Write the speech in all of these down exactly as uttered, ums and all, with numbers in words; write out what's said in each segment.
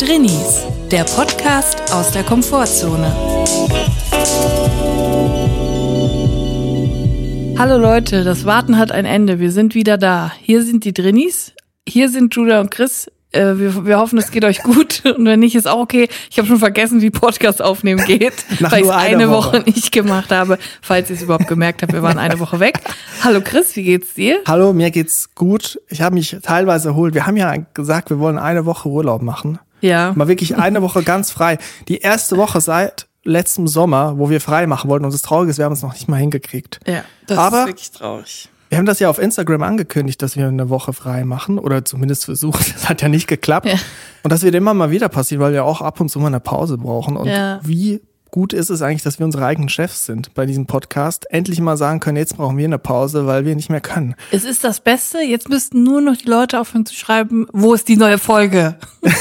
Drinnies, der Podcast aus der Komfortzone. Hallo Leute, das Warten hat ein Ende. Wir sind wieder da. Hier sind die Drinnies. Hier sind Julia und Chris. Äh, wir, wir hoffen, es geht euch gut. Und wenn nicht, ist auch okay. Ich habe schon vergessen, wie Podcast aufnehmen geht, weil ich es eine Woche. Woche nicht gemacht habe. Falls ihr es überhaupt gemerkt habt, wir waren eine Woche weg. Hallo Chris, wie geht's dir? Hallo, mir geht's gut. Ich habe mich teilweise erholt. Wir haben ja gesagt, wir wollen eine Woche Urlaub machen. Ja. Mal wirklich eine Woche ganz frei. Die erste Woche seit letztem Sommer, wo wir frei machen wollten. Und das Traurige ist, wir haben es noch nicht mal hingekriegt. Ja, das Aber ist wirklich traurig. Wir haben das ja auf Instagram angekündigt, dass wir eine Woche frei machen oder zumindest versucht. Das hat ja nicht geklappt. Ja. Und das wird immer mal wieder passieren, weil wir auch ab und zu mal eine Pause brauchen. Und ja. Wie gut ist es eigentlich, dass wir unsere eigenen Chefs sind bei diesem Podcast? Endlich mal sagen können, jetzt brauchen wir eine Pause, weil wir nicht mehr können. Es ist das Beste. Jetzt müssten nur noch die Leute aufhören zu schreiben, wo ist die neue Folge?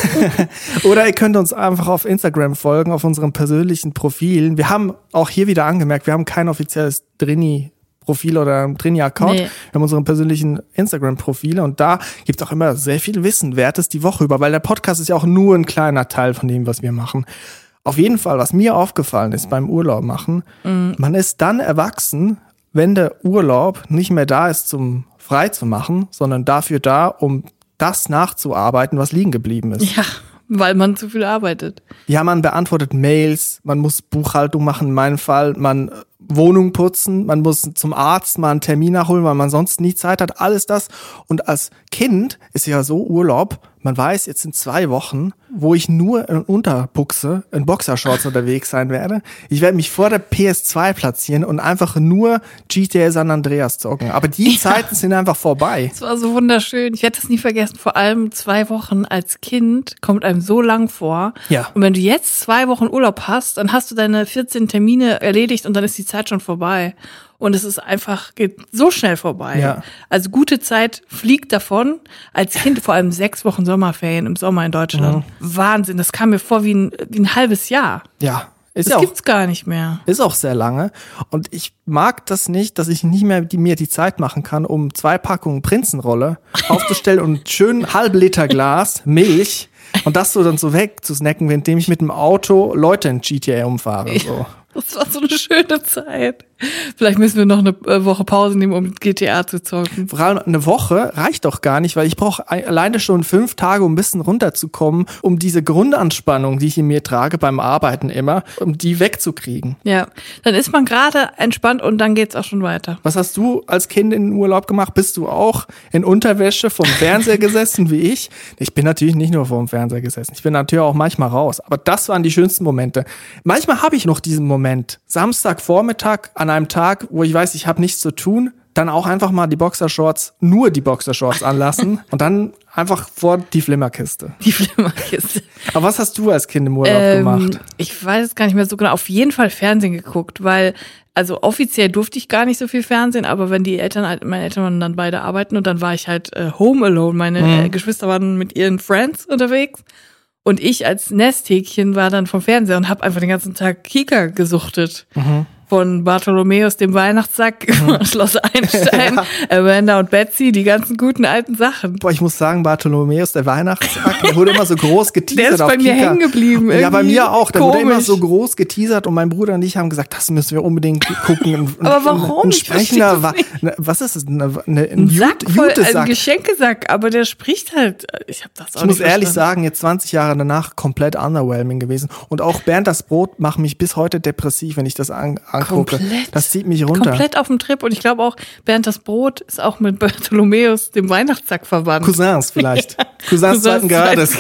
Oder ihr könnt uns einfach auf Instagram folgen, auf unseren persönlichen Profilen. Wir haben auch hier wieder angemerkt, wir haben kein offizielles Drini Profil oder ein Trini-Account. Nee. Wir haben unsere persönlichen Instagram-Profile und da gibt es auch immer sehr viel Wissenwertes die Woche über, weil der Podcast ist ja auch nur ein kleiner Teil von dem, was wir machen. Auf jeden Fall, was mir aufgefallen ist beim Urlaub machen, mhm. man ist dann erwachsen, wenn der Urlaub nicht mehr da ist, zum frei zu machen, sondern dafür da, um das nachzuarbeiten, was liegen geblieben ist. Ja, weil man zu viel arbeitet. Ja, man beantwortet Mails, man muss Buchhaltung machen, in meinem Fall, man Wohnung putzen, man muss zum Arzt mal einen Termin nachholen, weil man sonst nie Zeit hat, alles das. Und als Kind ist ja so Urlaub, man weiß, jetzt sind zwei Wochen, wo ich nur in Unterbuchse, in Boxershorts unterwegs sein werde. Ich werde mich vor der P S zwei platzieren und einfach nur G T A San Andreas zocken. Aber die ja. Zeiten sind einfach vorbei. Es war so wunderschön. Ich werde das nie vergessen. Vor allem zwei Wochen als Kind kommt einem so lang vor. Ja. Und wenn du jetzt zwei Wochen Urlaub hast, dann hast du deine vierzehn Termine erledigt und dann ist die Zeit schon vorbei. Und es ist einfach, geht so schnell vorbei. Ja. Also gute Zeit fliegt davon. Als Kind vor allem sechs Wochen Sommerferien im Sommer in Deutschland. Mhm. Wahnsinn, das kam mir vor wie ein, wie ein halbes Jahr. Ja. Ist das ja auch, gibt's gar nicht mehr. Ist auch sehr lange. Und ich mag das nicht, dass ich nicht mehr die, mir die Zeit machen kann, um zwei Packungen Prinzenrolle aufzustellen und schön halb Liter Glas Milch und das so dann so wegzusnacken, indem ich mit dem Auto Leute in G T A umfahre. So. Das war so eine schöne Zeit. Vielleicht müssen wir noch eine Woche Pause nehmen, um G T A zu zocken. Vor allem eine Woche reicht doch gar nicht, weil ich brauche alleine schon fünf Tage, um ein bisschen runterzukommen, um diese Grundanspannung, die ich in mir trage beim Arbeiten immer, um die wegzukriegen. Ja, dann ist man gerade entspannt und dann geht's auch schon weiter. Was hast du als Kind in den Urlaub gemacht? Bist du auch in Unterwäsche vom Fernseher gesessen wie ich? Ich bin natürlich nicht nur vorm Fernseher gesessen. Ich bin natürlich auch manchmal raus. Aber das waren die schönsten Momente. Manchmal habe ich noch diesen Moment. Samstagvormittag an einem Tag, wo ich weiß, ich habe nichts zu tun, dann auch einfach mal die Boxershorts, nur die Boxershorts anlassen und dann einfach vor die Flimmerkiste. Die Flimmerkiste. Aber was hast du als Kind im Urlaub ähm, gemacht? Ich weiß es gar nicht mehr so genau. Auf jeden Fall Fernsehen geguckt, weil also offiziell durfte ich gar nicht so viel Fernsehen, aber wenn die Eltern, meine Eltern waren dann beide arbeiten und dann war ich halt äh, home alone. Meine mhm. äh, Geschwister waren mit ihren Friends unterwegs. Und ich als Nesthäkchen war dann vom Fernseher und habe einfach den ganzen Tag Kika gesuchtet. Mhm. Von Bartholomäus, dem Weihnachtssack, mhm. Schloss Einstein, ja. Amanda und Betsy, die ganzen guten alten Sachen. Boah, ich muss sagen, Bartholomäus, der Weihnachtssack, der wurde immer so groß geteasert. Der ist bei auf mir Kika. hängen geblieben. Ja, bei mir auch. Der komisch. wurde immer so groß geteasert und mein Bruder und ich haben gesagt, das müssen wir unbedingt gucken. Und, aber warum? Ein sprechender, was ist es? Eine, eine, ein, ein Sack voll, Jutesack. Ein Geschenkesack, aber der spricht halt. Ich hab das auch Ich muss nicht ehrlich verstanden. sagen, jetzt zwanzig Jahre danach komplett underwhelming gewesen. Und auch Bernd das Brot macht mich bis heute depressiv, wenn ich das an, angucke. Komplett. Das zieht mich runter. Komplett auf dem Trip. Und ich glaube auch, Bernd das Brot ist auch mit Bartholomäus, dem Weihnachtssack, verwandt. Cousins vielleicht. Ja. Cousins zweiten Grades.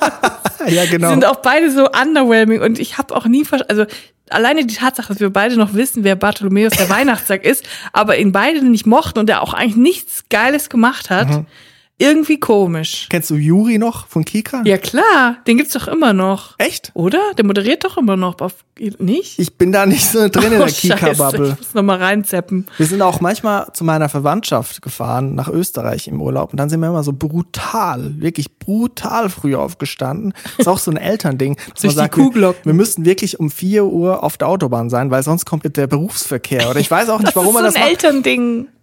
Ja, genau. Die sind auch beide so underwhelming. Und ich habe auch nie verstanden, also alleine die Tatsache, dass wir beide noch wissen, wer Bartholomäus der Weihnachtssack ist, aber ihn beide nicht mochten und der auch eigentlich nichts Geiles gemacht hat, mhm. irgendwie komisch. Kennst du Juri noch von Kika? Ja klar, den gibt's doch immer noch. Echt? Oder? Der moderiert doch immer noch. Auf, nicht? Ich bin da nicht so drin in oh, der Kika-Bubble. Ich muss noch mal reinzeppen. Wir sind auch manchmal zu meiner Verwandtschaft gefahren, nach Österreich im Urlaub. Und dann sind wir immer so brutal, wirklich brutal früh aufgestanden. Das ist auch so ein Elternding. Dass Durch man sagt, die Kuhglocken. Wir, wir müssen wirklich um vier Uhr auf der Autobahn sein, weil sonst kommt der Berufsverkehr. Oder ich weiß auch nicht, warum das man ist so das ein macht. Elternding.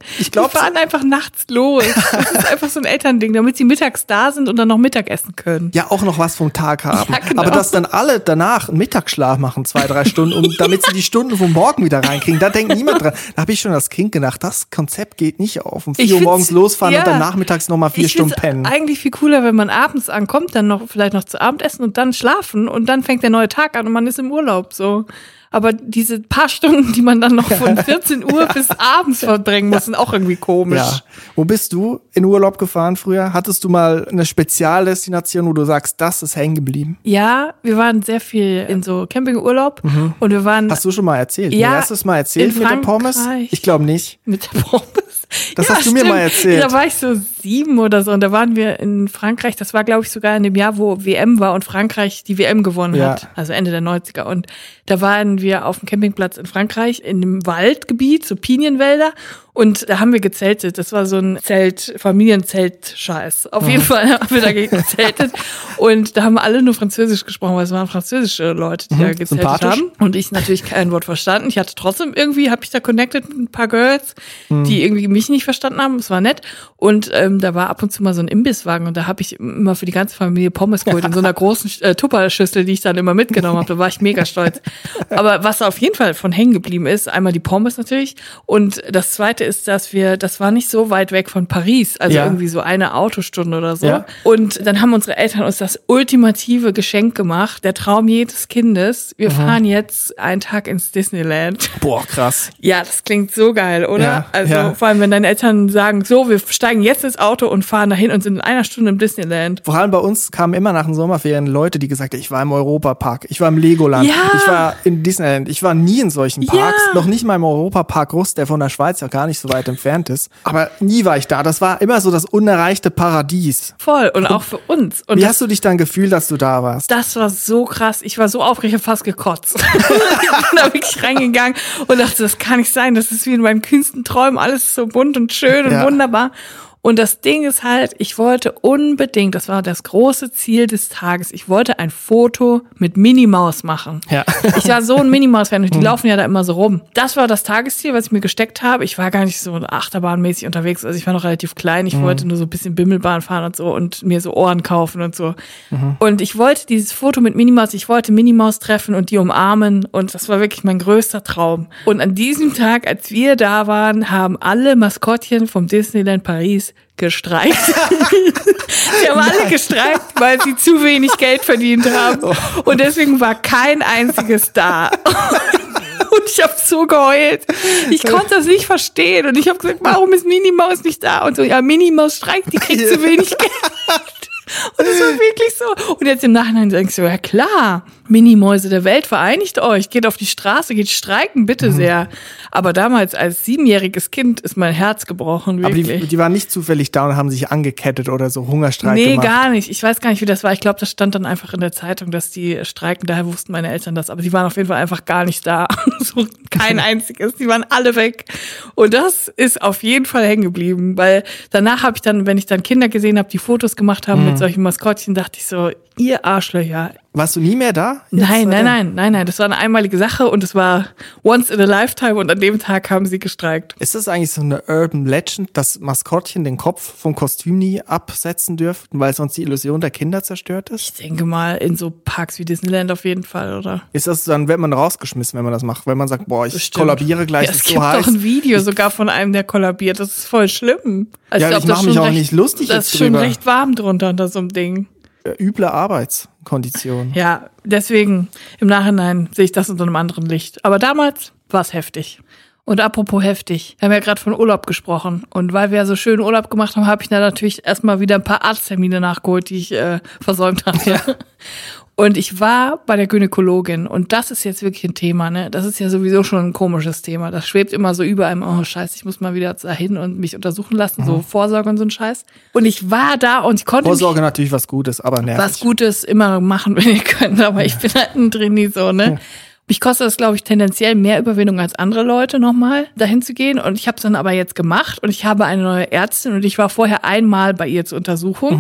Ich glaube, die fahren einfach nachts los. Das ist einfach so ein Elternding, damit sie mittags da sind und dann noch Mittag essen können. Ja, auch noch was vom Tag haben. Ja, genau. Aber dass dann alle danach einen Mittagsschlaf machen, zwei, drei Stunden, um, damit sie die Stunden vom Morgen wieder reinkriegen, da denkt niemand dran. Da habe ich schon als Kind gedacht, das Konzept geht nicht auf. Um vier Uhr morgens losfahren ja. und dann nachmittags nochmal vier ich Stunden pennen. Eigentlich viel cooler, wenn man abends ankommt, dann noch vielleicht noch zu Abendessen und dann schlafen und dann fängt der neue Tag an und man ist im Urlaub so. Aber diese paar Stunden, die man dann noch von vierzehn Uhr ja. bis abends verbringen muss, sind auch irgendwie komisch. Ja. Wo bist du in Urlaub gefahren früher? Hattest du mal eine Spezialdestination, wo du sagst, das ist hängen geblieben? Ja, wir waren sehr viel in so Campingurlaub mhm. und wir waren. Hast du schon mal erzählt? Ja. Hast du es mal erzählt mit der Pommes? Ich glaube nicht. Mit der Pommes. Das ja, hast du stimmt. mir mal erzählt. Da war ich so sieben oder so und da waren wir in Frankreich. Das war, glaube ich, sogar in dem Jahr, wo W M war und Frankreich die W M gewonnen ja. hat. Also Ende der neunziger. Und da waren wir auf dem Campingplatz in Frankreich in einem Waldgebiet, so Pinienwälder. Und da haben wir gezeltet. Das war so ein Zelt, Familienzelt-Scheiß. Auf jeden Fall haben wir da gezeltet. Und da haben alle nur Französisch gesprochen, weil es waren französische Leute, die mhm, da gezeltet haben. Und ich natürlich kein Wort verstanden. Ich hatte trotzdem irgendwie, habe ich da connected mit ein paar Girls, mhm. die irgendwie mich nicht verstanden haben. Es war nett. Und ähm, da war ab und zu mal so ein Imbisswagen. Und da habe ich immer für die ganze Familie Pommes geholt in so einer großen äh, Tupperschüssel, die ich dann immer mitgenommen habe. Da war ich mega stolz. Aber was auf jeden Fall von hängen geblieben ist, einmal die Pommes natürlich. Und das zweite ist, dass wir, das war nicht so weit weg von Paris, also ja. irgendwie so eine Autostunde oder so. Ja. Und dann haben unsere Eltern uns das ultimative Geschenk gemacht, der Traum jedes Kindes. Wir mhm. fahren jetzt einen Tag ins Disneyland. Boah, krass. Ja, das klingt so geil, oder? Ja, also ja. vor allem, wenn deine Eltern sagen, so, wir steigen jetzt ins Auto und fahren dahin und sind in einer Stunde im Disneyland. Vor allem bei uns kamen immer nach den Sommerferien Leute, die gesagt haben, ich war im Europapark, ich war im Legoland, ja. ich war in Disneyland, ich war nie in solchen Parks, ja. noch nicht mal im Europapark Rust, der von der Schweiz ja gar nicht so weit entfernt ist. Aber nie war ich da. Das war immer so das unerreichte Paradies. Voll. Und auch für uns. Und wie das, hast du dich dann gefühlt, dass du da warst? Das war so krass. Ich war so aufgeregt, ich hab fast gekotzt. Ich bin da wirklich reingegangen und dachte, das kann nicht sein. Das ist wie in meinen kühnsten Träumen. Alles ist so bunt und schön und ja. wunderbar. Und das Ding ist halt, ich wollte unbedingt, das war das große Ziel des Tages, ich wollte ein Foto mit Minnie Maus machen. Ja. Ich war so ein Minnie Maus-Fan und die laufen ja da immer so rum. Das war das Tagesziel, was ich mir gesteckt habe. Ich war gar nicht so achterbahnmäßig unterwegs, also ich war noch relativ klein. Ich mhm. wollte nur so ein bisschen Bimmelbahn fahren und so und mir so Ohren kaufen und so. Mhm. Und ich wollte dieses Foto mit Minnie Maus, ich wollte Minnie Maus treffen und die umarmen und das war wirklich mein größter Traum. Und an diesem Tag, als wir da waren, haben alle Maskottchen vom Disneyland Paris gestreikt. Die haben alle gestreikt, weil sie zu wenig Geld verdient haben. Und deswegen war kein einziges da. Und ich habe so geheult. Ich konnte das nicht verstehen. Und ich habe gesagt, warum ist Minnie Maus nicht da? Und so, ja, Minnie Maus streikt, die kriegt zu wenig Geld. Und es war wirklich so. Und jetzt im Nachhinein denkst du, ja klar, Minimäuse der Welt, vereinigt euch, geht auf die Straße, geht streiken, bitte mhm. sehr. Aber damals als siebenjähriges Kind ist mein Herz gebrochen, wirklich. Aber die, die waren nicht zufällig da und haben sich angekettet oder so Hungerstreik nee, gemacht? Nee, gar nicht. Ich weiß gar nicht, wie das war. Ich glaube, das stand dann einfach in der Zeitung, dass die streiken. Daher wussten meine Eltern das. Aber die waren auf jeden Fall einfach gar nicht da. So, kein einziges. Die waren alle weg. Und das ist auf jeden Fall hängen geblieben. Weil danach habe ich dann, wenn ich dann Kinder gesehen habe, die Fotos gemacht haben mhm. mit solchen Maskottchen, dachte ich so, ihr Arschlöcher. Warst du nie mehr da? Jetzt nein, nein, nein, nein, nein. Das war eine einmalige Sache und es war once in a lifetime und an dem Tag haben sie gestreikt. Ist das eigentlich so eine Urban Legend, dass Maskottchen den Kopf vom Kostüm nie absetzen dürften, weil sonst die Illusion der Kinder zerstört ist? Ich denke mal in so Parks wie Disneyland auf jeden Fall, oder? Ist das, dann wird man rausgeschmissen, wenn man das macht, wenn man sagt, boah, ich Bestimmt. kollabiere gleich, ja, es ist gibt so heiß. doch ein Video sogar von einem, der kollabiert. Das ist voll schlimm. Also ja, ich, ich mache mich auch recht, nicht lustig das jetzt ist schon drüber. recht warm drunter unter so einem Ding. Üble Arbeitskondition. Ja, deswegen im Nachhinein sehe ich das unter einem anderen Licht. Aber damals war es heftig. Und apropos heftig, wir haben ja gerade von Urlaub gesprochen. Und weil wir ja so schön Urlaub gemacht haben, habe ich da natürlich erstmal wieder ein paar Arzttermine nachgeholt, die ich äh, versäumt hatte. Ja. Und ich war bei der Gynäkologin und das ist jetzt wirklich ein Thema, ne? Das ist ja sowieso schon ein komisches Thema. Das schwebt immer so über einem, oh Scheiße, ich muss mal wieder dahin und mich untersuchen lassen, mhm. so Vorsorge und so ein Scheiß. Und ich war da und ich konnte Vorsorge mich, natürlich was Gutes, aber nervig. Was Gutes immer machen, wenn ihr könnt, aber ich bin halt ein Trainee so, ne? Mich kostet das, glaube ich, tendenziell mehr Überwindung als andere Leute nochmal dahin zu gehen. Und ich habe es dann aber jetzt gemacht und ich habe eine neue Ärztin und ich war vorher einmal bei ihr zur Untersuchung. Mhm.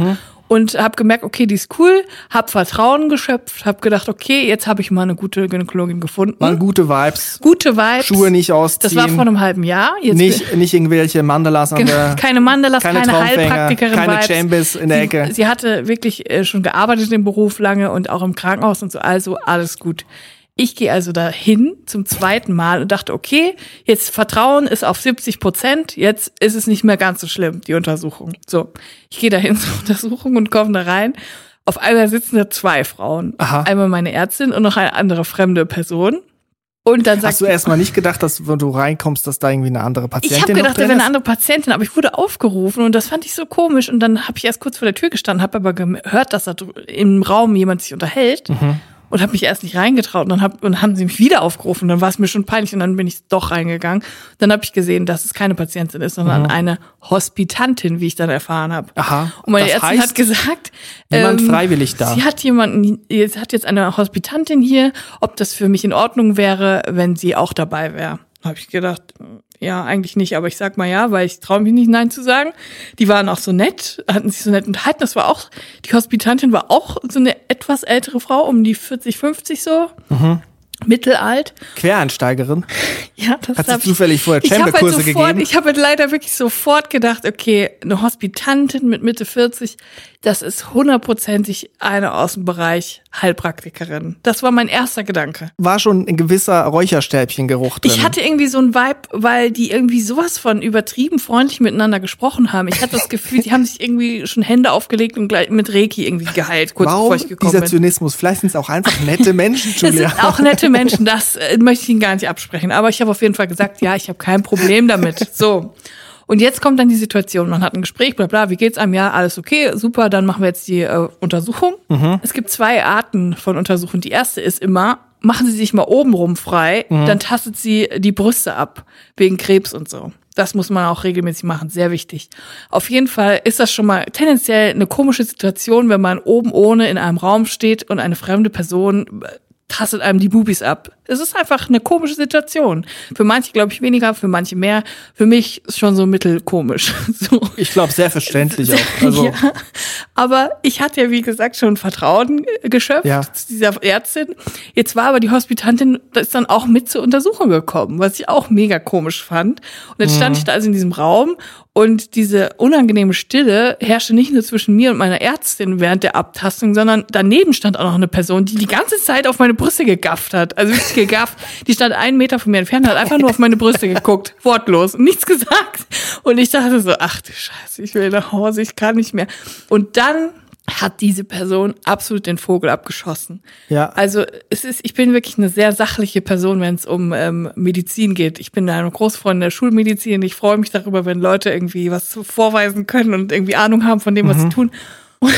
Und habe gemerkt, okay, die ist cool, habe Vertrauen geschöpft, habe gedacht, okay, jetzt habe ich mal eine gute Gynäkologin gefunden. Waren gute Vibes. Gute Vibes. Schuhe nicht ausziehen. Das war vor einem halben Jahr. Jetzt nicht, nicht irgendwelche Mandalas an der... Keine Mandalas, keine, keine Heilpraktikerin keine Vibes. Chambers in der sie, Ecke. Sie hatte wirklich schon gearbeitet im Beruf lange und auch im Krankenhaus und so, also alles gut. Ich gehe also dahin zum zweiten Mal und dachte, okay, jetzt Vertrauen ist auf siebzig Prozent, jetzt ist es nicht mehr ganz so schlimm, die Untersuchung. So, ich gehe dahin zur Untersuchung und komme da rein. Auf einmal sitzen da zwei Frauen. Aha. Einmal meine Ärztin und noch eine andere fremde Person. Und dann sagt Hast du erstmal nicht gedacht, dass wenn du reinkommst, dass da irgendwie eine andere Patientin Ich habe gedacht, da wäre ist? eine andere Patientin, aber ich wurde aufgerufen und das fand ich so komisch. Und dann habe ich erst kurz vor der Tür gestanden, habe aber gehört, dass da im Raum jemand sich unterhält. Mhm. Und habe mich erst nicht reingetraut und dann hab, und haben sie mich wieder aufgerufen. Dann war es mir schon peinlich und dann bin ich doch reingegangen. Dann habe ich gesehen, dass es keine Patientin ist, sondern mhm. eine Hospitantin, wie ich dann erfahren habe. Aha. Und meine das Ärztin heißt, hat gesagt, niemand ähm, freiwillig da. Sie hat jemanden, sie hat jetzt eine Hospitantin hier, ob das für mich in Ordnung wäre, wenn sie auch dabei wäre. Habe ich gedacht, ja, eigentlich nicht, aber ich sag mal ja, weil ich traue mich nicht, Nein zu sagen. Die waren auch so nett, hatten sich so nett unterhalten. Das war auch, die Hospitantin war auch so eine etwas ältere Frau, um die vierzig, fünfzig so. Mhm. Mittelalt. Quereinsteigerin? Ja, das hat sie zufällig vorher Chamber-Kurse halt gegeben? Ich habe halt leider wirklich sofort gedacht, okay, eine Hospitantin mit Mitte vierzig, das ist hundertprozentig eine aus dem Bereich Heilpraktikerin. Das war mein erster Gedanke. War schon ein gewisser Räucherstäbchengeruch drin. Ich hatte irgendwie so einen Vibe, weil die irgendwie sowas von übertrieben freundlich miteinander gesprochen haben. Ich hatte das Gefühl, die haben sich irgendwie schon Hände aufgelegt und gleich mit Reiki irgendwie geheilt, kurz Warum bevor ich gekommen dieser bin. Zynismus? Vielleicht sind es auch einfach nette Menschen, Julia. Es sind auch nette Menschen, das äh, möchte ich Ihnen gar nicht absprechen. Aber ich habe auf jeden Fall gesagt, ja, ich habe kein Problem damit. So. Und jetzt kommt dann die Situation, man hat ein Gespräch, bla bla, wie geht's einem? Ja, alles okay, super, dann machen wir jetzt die äh, Untersuchung. Mhm. Es gibt zwei Arten von Untersuchungen. Die erste ist immer, machen Sie sich mal obenrum frei, mhm. dann tastet sie die Brüste ab, wegen Krebs und so. Das muss man auch regelmäßig machen, sehr wichtig. Auf jeden Fall ist das schon mal tendenziell eine komische Situation, wenn man oben ohne in einem Raum steht und eine fremde Person tastet einem die Bubis ab. Es ist einfach eine komische Situation. Für manche glaube ich weniger, für manche mehr. Für mich ist schon so mittelkomisch. So. Ich glaube sehr verständlich auch. Also. Ja, aber ich hatte ja wie gesagt schon Vertrauen geschöpft ja. zu dieser Ärztin. Jetzt war aber die Hospitantin, da ist dann auch mit zur Untersuchung gekommen, was ich auch mega komisch fand. Und jetzt stand mhm. ich da also in diesem Raum und diese unangenehme Stille herrschte nicht nur zwischen mir und meiner Ärztin während der Abtastung, sondern daneben stand auch noch eine Person, die die ganze Zeit auf meine Brüste gegafft hat. Also wirklich gegafft. Die stand einen Meter von mir entfernt, hat einfach nur auf meine Brüste geguckt, wortlos, und nichts gesagt. Und ich dachte so, ach du Scheiße, ich will nach Hause, ich kann nicht mehr. Und dann hat diese Person absolut den Vogel abgeschossen. Ja. Also es ist, ich bin wirklich eine sehr sachliche Person, wenn es um ähm, Medizin geht. Ich bin eine Großfreundin der Schulmedizin. Ich freue mich darüber, wenn Leute irgendwie was vorweisen können und irgendwie Ahnung haben von dem, was mhm. sie tun. Und,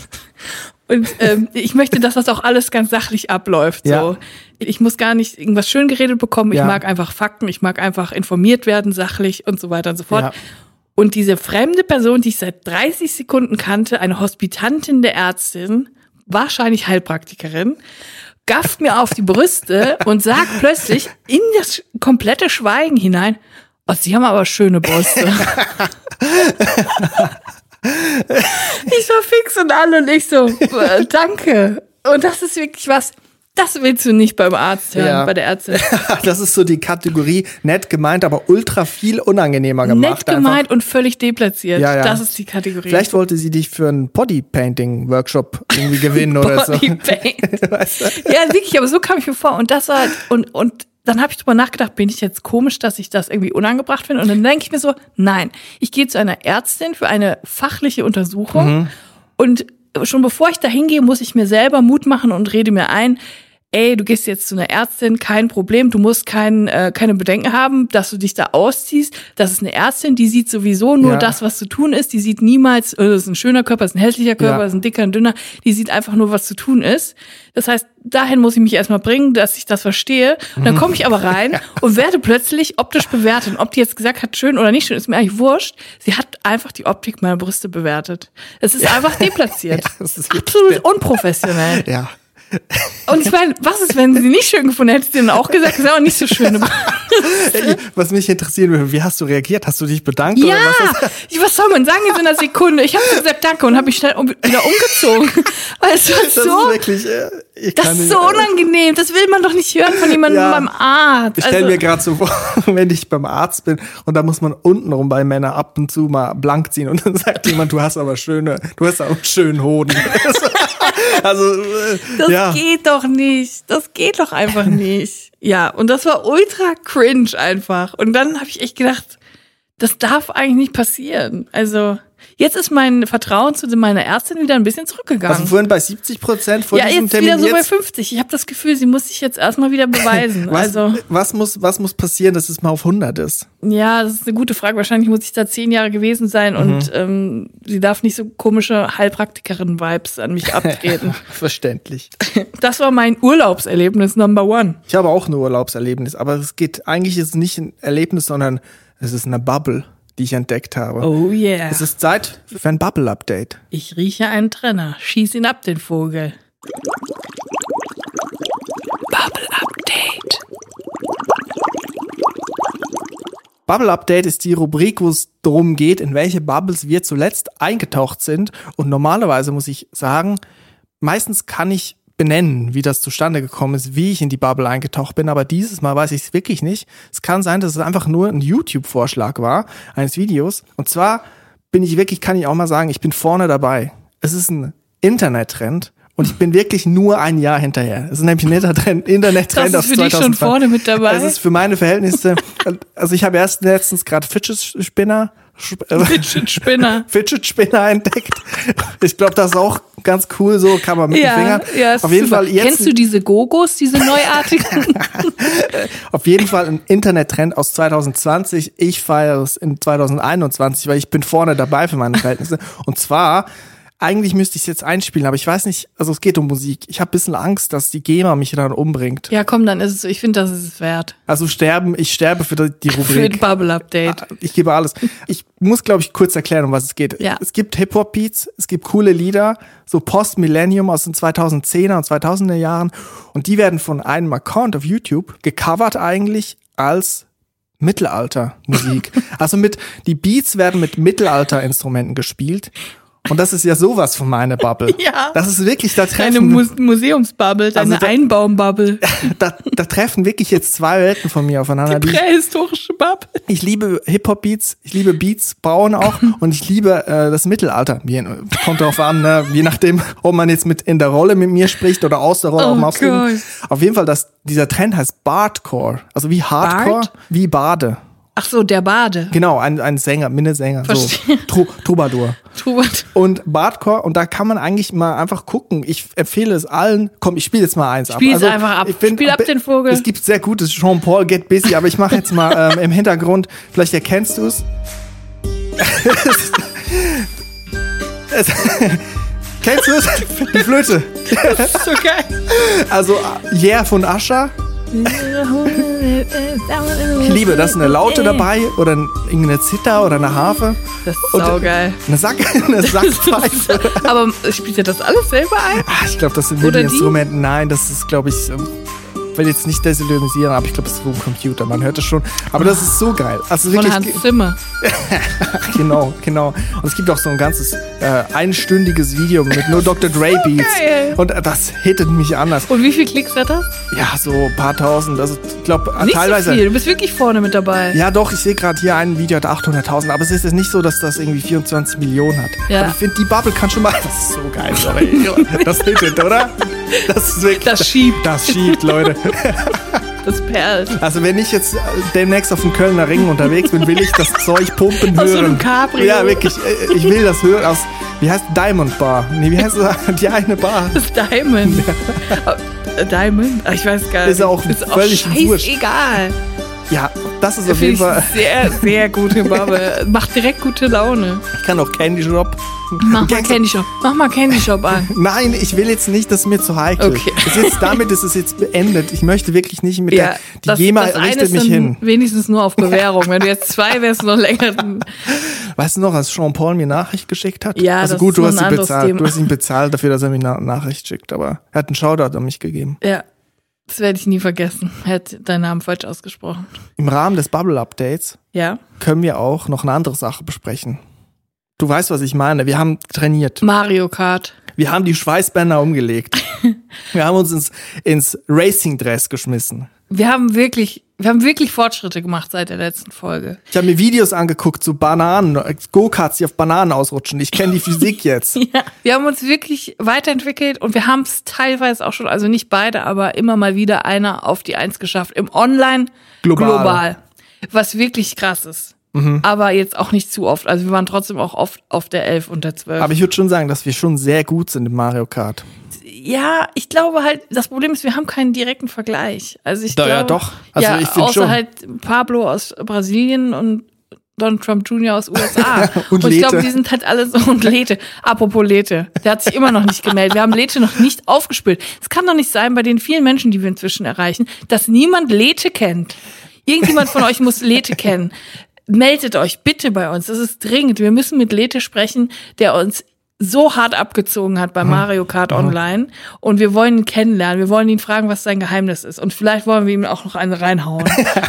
und ähm, ich möchte, dass das auch alles ganz sachlich abläuft. So. Ja. Ich muss gar nicht irgendwas schön geredet bekommen. Ich ja. mag einfach Fakten. Ich mag einfach informiert werden, sachlich und so weiter und so fort. Ja. Und diese fremde Person, die ich seit dreißig Sekunden kannte, eine Hospitantin der Ärztin, wahrscheinlich Heilpraktikerin, gafft mir auf die Brüste und sagt plötzlich in das komplette Schweigen hinein, oh, Sie haben aber schöne Brüste. Ich war fix und alle und ich so, äh, danke. Und das ist wirklich was, das willst du nicht beim Arzt hören, ja. bei der Ärztin. Das ist so die Kategorie nett gemeint, aber ultra viel unangenehmer gemacht. Nett gemeint einfach. Und völlig deplatziert. Ja, ja. Das ist die Kategorie. Vielleicht wollte sie dich für einen Bodypainting-Workshop irgendwie gewinnen oder so. Bodypaint. Weißt du? Ja, wirklich, aber so kam ich mir vor. Und das war, und, und dann habe ich drüber nachgedacht, bin ich jetzt komisch, dass ich das irgendwie unangebracht finde? Und dann denke ich mir so, nein, ich gehe zu einer Ärztin für eine fachliche Untersuchung mhm. und schon bevor ich da hingehe, muss ich mir selber Mut machen und rede mir ein, ey, du gehst jetzt zu einer Ärztin, kein Problem, du musst kein, äh, keine Bedenken haben, dass du dich da ausziehst. Das ist eine Ärztin, die sieht sowieso nur ja. das, was zu tun ist. Die sieht niemals, äh, das ist ein schöner Körper, das ist ein hässlicher Körper, ja. das ist ein dicker, ein dünner. Die sieht einfach nur, was zu tun ist. Das heißt, dahin muss ich mich erstmal bringen, dass ich das verstehe. Und dann komme ich aber rein und werde plötzlich optisch bewertet. Und ob die jetzt gesagt hat, schön oder nicht schön, ist mir eigentlich wurscht. Sie hat einfach die Optik meiner Brüste bewertet. Es ist einfach deplatziert. Ja, das ist absolut unprofessionell. Ja. Und ich meine, was ist, wenn sie nicht schön gefunden hätte? Hättest du dann auch gesagt, das ist auch nicht so schön. Was mich interessieren würde, wie hast du reagiert? Hast du dich bedankt? Ja, oder was, was soll man sagen in so einer Sekunde? Ich habe gesagt, danke und habe mich schnell um, wieder umgezogen. Weil es war das so, ist wirklich, äh, ich das kann ist nicht, so unangenehm. Das will man doch nicht hören von jemandem Ja. beim Arzt. Ich stelle Also, mir gerade so vor, wenn ich beim Arzt bin und da muss man untenrum bei Männern ab und zu mal blank ziehen und dann sagt jemand, du hast aber schöne, du hast aber einen schönen Hoden. Also, äh, das ja. geht doch nicht. Das geht doch einfach nicht. Ja, und das war ultra cringe einfach. Und dann habe ich echt gedacht, das darf eigentlich nicht passieren. Also, jetzt ist mein Vertrauen zu meiner Ärztin wieder ein bisschen zurückgegangen. Also vorhin bei siebzig Prozent vor ja, diesem jetzt Termin. wieder so bei jetzt, fünfzig. Ich habe das Gefühl, sie muss sich jetzt erstmal wieder beweisen. was, also, was, muss, was muss passieren, dass es mal auf hundert ist? ja, das ist eine gute Frage. Wahrscheinlich muss ich da zehn Jahre gewesen sein und Mhm. ähm, sie darf nicht so komische Heilpraktikerin-Vibes an mich abtreten. Verständlich. Das war mein Urlaubserlebnis Number One. Ich habe auch ein Urlaubserlebnis, aber es geht, eigentlich ist es nicht ein Erlebnis, sondern es ist eine Bubble, die ich entdeckt habe. Oh yeah. Es ist Zeit für ein Bubble-Update. Ich rieche einen Trenner. Schieß ihn ab, den Vogel. Bubble Update. Bubble Update ist die Rubrik, wo es darum geht, in welche Bubbles wir zuletzt eingetaucht sind. Und normalerweise muss ich sagen, meistens kann ich benennen, wie das zustande gekommen ist, wie ich in die Bubble eingetaucht bin. Aber dieses Mal weiß ich es wirklich nicht. Es kann sein, dass es einfach nur ein YouTube-Vorschlag war, eines Videos. Und zwar bin ich wirklich, kann ich auch mal sagen, ich bin vorne dabei. Es ist ein Internettrend. Und ich bin wirklich nur ein Jahr hinterher. Es ist nämlich ein Internet-Trend, Internet-Trend Das aus ist für dich schon vorne mit dabei. Es ist für meine Verhältnisse, also ich habe erst letztens gerade Fidget Spinner, Fidget Spinner. Fidget Spinner entdeckt. Ich glaube, das ist auch ganz cool, so kann man mit Ja, den Fingern. ja, ist Auf jeden super. Fall jetzt. Kennst du diese Gogos, diese neuartigen? Auf jeden Fall ein Internettrend aus zwanzig zwanzig. Ich feiere es in zwanzig einundzwanzig, weil ich bin vorne dabei für meine Verhältnisse. Und zwar, eigentlich müsste ich es jetzt einspielen, aber ich weiß nicht, also es geht um Musik. Ich habe ein bisschen Angst, dass die GEMA mich dann umbringt. Ja, komm, dann ist es so. Ich finde, das ist es wert. Also sterben, ich sterbe für die Für Rubrik. ein Bubble Update. Ich gebe alles. Ich muss, glaube ich, kurz erklären, um was es geht. Ja. Es gibt Hip-Hop-Beats, es gibt coole Lieder, so Post-Millennium aus den zweitausendzehner und zweitausender Jahren. Und die werden von einem Account auf YouTube gecovert eigentlich als Mittelalter-Musik. Also mit, die Beats werden mit Mittelalter-Instrumenten gespielt. Und das ist ja sowas von meiner Bubble. Ja. Das ist wirklich, da Deine treffen, Mu Museumsbubble, deine Also da- Einbaumbubble. da, da treffen wirklich jetzt zwei Welten von mir aufeinander. Die die ich- prähistorische Bubble. Ich liebe Hip-Hop-Beats, ich liebe Beats, Brauen auch und ich liebe äh, das Mittelalter. Wie, kommt darauf an, ne? Je nachdem, ob man jetzt mit in der Rolle mit mir spricht oder aus der Rolle Oh auch mal auflegen. Gott. Auf jeden Fall, das, dieser Trend heißt Bardcore. Also wie Hardcore, Bard? wie Bade. Ach so, der Bade. Genau, ein, ein Sänger, Minnesänger, so Verstehe. Tru Troubadour. Trubert. Und Bardcore, und da kann man eigentlich mal einfach gucken. Ich empfehle es allen. Komm, ich spiele jetzt mal eins ab. Spiel's einfach ab. ich bin- Spiel ab den Vogel. Es gibt sehr gutes Jean-Paul, Get Busy, aber ich mache jetzt mal ähm, im Hintergrund, vielleicht erkennst du es. Es- Kennst du es? Die Flöte. Das ist so geil. Also Yeah von Usher. Ich liebe, da ist eine Laute dabei oder ein, irgendeine Zither oder eine Harfe. Das ist Und- saugeil. Eine, Sack, eine Sackpfeife. Aber spielt ihr das alles selber ein? Ah, ich glaube, das sind Oder die? MIDI-Instrumente. Nein, das ist, glaube ich, ähm, will jetzt nicht desillusionieren, aber ich glaube, es ist so ein Computer. Man hört es schon. Aber das ist so geil. Also Von wirklich, Hans Zimmer. genau, genau. Und es gibt auch so ein ganzes äh, einstündiges Video mit nur Doktor Dre Beats. geil. Und äh, das hittet mich anders. Und wie viel Klicks hat das? Ja, so ein paar tausend. Also ich glaube, Nicht teilweise. so viel. Du bist wirklich vorne mit dabei. Ja, doch, ich sehe gerade hier ein Video hat achthunderttausend, aber es ist jetzt nicht so, dass das irgendwie vierundzwanzig Millionen hat. Ja. Aber ich finde, die Bubble kann schon mal. Das ist so geil, sorry. Das hittet, oder? Das ist wirklich. Das schiebt. Das schiebt, Leute. Das perlt. Also wenn ich jetzt demnächst auf dem Kölner Ring unterwegs bin, will ich das Zeug pumpen Aus so hören. einem Cabrio. Ja, wirklich. äh, Ich will das hören aus, wie heißt Diamond Bar? Nee, wie heißt das? Die eine Bar. Das ist Diamond. Äh, Diamond? Ah, Ich weiß gar nicht. Ist auch völlig wurscht. egal. Ja, das ist auf jeden Fall sehr, sehr gute Babbe. Macht direkt gute Laune. Ich kann auch Candy Shop. Mach mal Candy Shop. Mach mal Candy Shop an. Nein, ich will jetzt nicht, das ist mir zu heikel. Okay. Das ist jetzt, damit ist es jetzt beendet. Ich möchte wirklich nicht mit ja, der, die das, GEMA das richtet mich hin. Wenigstens nur auf Bewährung. Wenn du jetzt zwei wärst, noch länger. Weißt du noch, als Jean-Paul mir Nachricht geschickt hat? Ja, also das gut, ist du hast ein ihn bezahlt. Thema. Du hast ihn bezahlt dafür, dass er mir eine Nachricht schickt, aber er hat einen Shoutout an mich gegeben. Ja. Das werde ich nie vergessen. Er hat deinen Namen falsch ausgesprochen. Im Rahmen des Bubble-Updates ja. können wir auch noch eine andere Sache besprechen. Du weißt, was ich meine. Wir haben trainiert. Mario Kart. Wir haben die Schweißbänder umgelegt. Wir haben uns ins, ins Racing-Dress geschmissen. Wir haben wirklich, wir haben wirklich Fortschritte gemacht seit der letzten Folge. Ich habe mir Videos angeguckt zu Bananen, Go-Karts, die auf Bananen ausrutschen. Ich kenne die Physik jetzt. Ja, wir haben uns wirklich weiterentwickelt und wir haben es teilweise auch schon, also nicht beide, aber immer mal wieder einer auf die Eins geschafft. Im Online global. global was wirklich krass ist. Mhm. Aber jetzt auch nicht zu oft. Also wir waren trotzdem auch oft auf der elf und der zwölf. Aber ich würde schon sagen, dass wir schon sehr gut sind im Mario Kart. Ja, ich glaube halt, das Problem ist, wir haben keinen direkten Vergleich. Also ich da, glaube, ja doch. Also ja, ich finde außer schon. halt Pablo aus Brasilien und Donald Trump Junior aus U S A. und, und ich Lete. glaube, die sind halt alle so, und Lete. Apropos Lete. Der hat sich immer noch nicht gemeldet. Wir haben Lete noch nicht aufgespürt. Es kann doch nicht sein, bei den vielen Menschen, die wir inzwischen erreichen, dass niemand Lete kennt. Irgendjemand von euch muss Lete kennen. Meldet euch bitte bei uns. Das ist dringend. Wir müssen mit Lete sprechen, der uns so hart abgezogen hat bei Mario Kart Online. Und wir wollen ihn kennenlernen. Wir wollen ihn fragen, was sein Geheimnis ist. Und vielleicht wollen wir ihm auch noch eine reinhauen.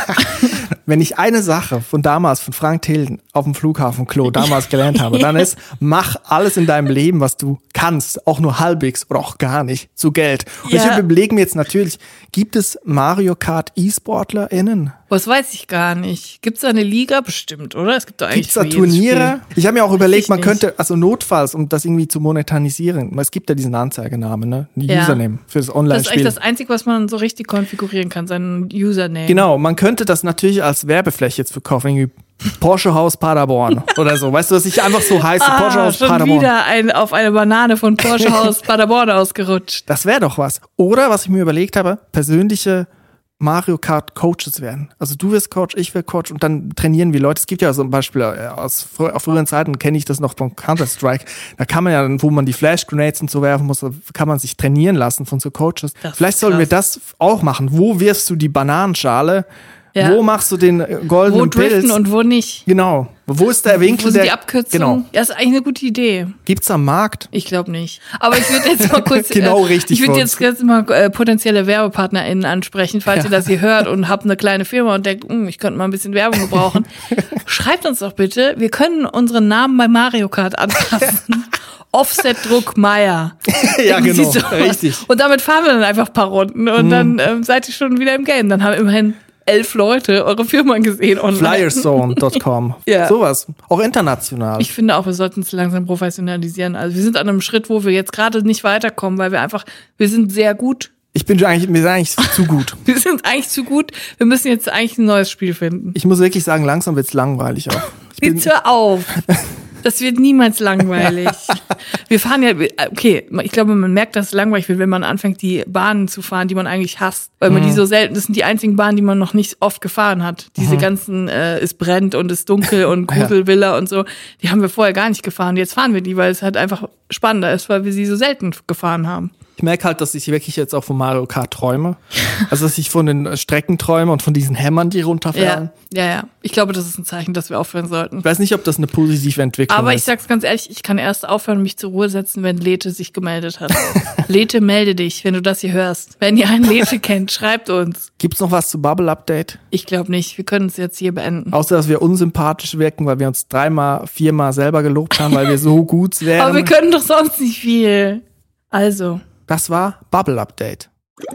Wenn ich eine Sache von damals, von Frank Thelen auf dem Flughafen Klo damals gelernt habe, dann ist, mach alles in deinem Leben, was du kannst, auch nur halbwegs oder auch gar nicht, zu Geld. Und ja. ich überlege mir jetzt natürlich, gibt es Mario Kart E-SportlerInnen? Was weiß ich gar nicht. Gibt es da eine Liga? Bestimmt, oder? Es gibt da eigentlich Gibt's da Turniere? Ich habe mir auch weiß überlegt, man nicht. könnte, also notfalls, um das irgendwie zu monetarisieren, es gibt ja diesen Anzeigenamen, ne? Die ja. Username für das Online-Spiel. Das ist eigentlich das Einzige, was man so richtig konfigurieren kann, sein Username. Genau, man könnte das natürlich als Werbefläche jetzt verkaufen, irgendwie Porsche Haus Paderborn oder so. Weißt du, was ich einfach so heiße? Ah, Porsche Haus schon Paderborn. wieder ein, auf eine Banane von Porsche Haus Paderborn ausgerutscht. Das wäre doch was. Oder, was ich mir überlegt habe, persönliche Mario Kart Coaches werden. Also du wirst Coach, ich werde Coach und dann trainieren wir Leute. Es gibt ja zum Beispiel aus aus früheren Zeiten, kenne ich das noch von Counter-Strike, da kann man ja, wo man die Flash Grenades und so werfen muss, kann man sich trainieren lassen von so Coaches. Das Vielleicht sollten wir das auch machen. Wo wirfst du die Bananenschale? Ja. Wo machst du den goldenen Wo driften Pilz? Und wo nicht. Genau. Wo ist der Winkel? Wo sind der, die Abkürzungen? Genau. Ja, ist eigentlich eine gute Idee. Gibt's am Markt? Ich glaube nicht. Aber ich würde jetzt mal kurz, genau äh, richtig ich würde jetzt, jetzt mal äh, potenzielle WerbepartnerInnen ansprechen, falls ja. ihr das hier hört und habt eine kleine Firma und denkt, ich könnte mal ein bisschen Werbung gebrauchen. Schreibt uns doch bitte, wir können unseren Namen bei Mario Kart anpassen. Offset-Druck Meier. Ja, genau, so. Richtig. Und damit fahren wir dann einfach ein paar Runden und mhm. dann ähm, seid ihr schon wieder im Game. Dann haben immerhin elf Leute eure Firma gesehen online. Flyerzone Punkt com. Ja. Sowas. Auch international. Ich finde auch, wir sollten es langsam professionalisieren. Also wir sind an einem Schritt, wo wir jetzt gerade nicht weiterkommen, weil wir einfach, wir sind sehr gut. Ich bin eigentlich, wir sind eigentlich zu gut. Wir sind eigentlich zu gut. Wir müssen jetzt eigentlich ein neues Spiel finden. Ich muss wirklich sagen, langsam wird's langweilig auch. Jetzt hör auf. Das wird niemals langweilig. Wir fahren ja, okay, ich glaube, man merkt, dass es langweilig wird, wenn man anfängt, die Bahnen zu fahren, die man eigentlich hasst. Weil man mhm. die so selten, das sind die einzigen Bahnen, die man noch nicht oft gefahren hat. Diese mhm. ganzen, äh, es brennt und es dunkel und Gruselvilla und so, die haben wir vorher gar nicht gefahren. Jetzt fahren wir die, weil es halt einfach spannender ist, weil wir sie so selten gefahren haben. Ich merke halt, dass ich wirklich jetzt auch von Mario Kart träume. Also, dass ich von den Strecken träume und von diesen Hämmern, die runterfallen. Ja, ja, ja. Ich glaube, das ist ein Zeichen, dass wir aufhören sollten. Ich weiß nicht, ob das eine positive Entwicklung Aber ist. Aber ich sag's ganz ehrlich, ich kann erst aufhören, mich zur Ruhe setzen, wenn Lete sich gemeldet hat. Lete, melde dich, wenn du das hier hörst. Wenn ihr einen Lete kennt, schreibt uns. Gibt's noch was zu Bubble Update? Ich glaube nicht. Wir können es jetzt hier beenden. Außer, dass wir unsympathisch wirken, weil wir uns dreimal, viermal selber gelobt haben, weil wir so gut wären. Aber wir können doch sonst nicht viel. Also. Das war Bubble Update.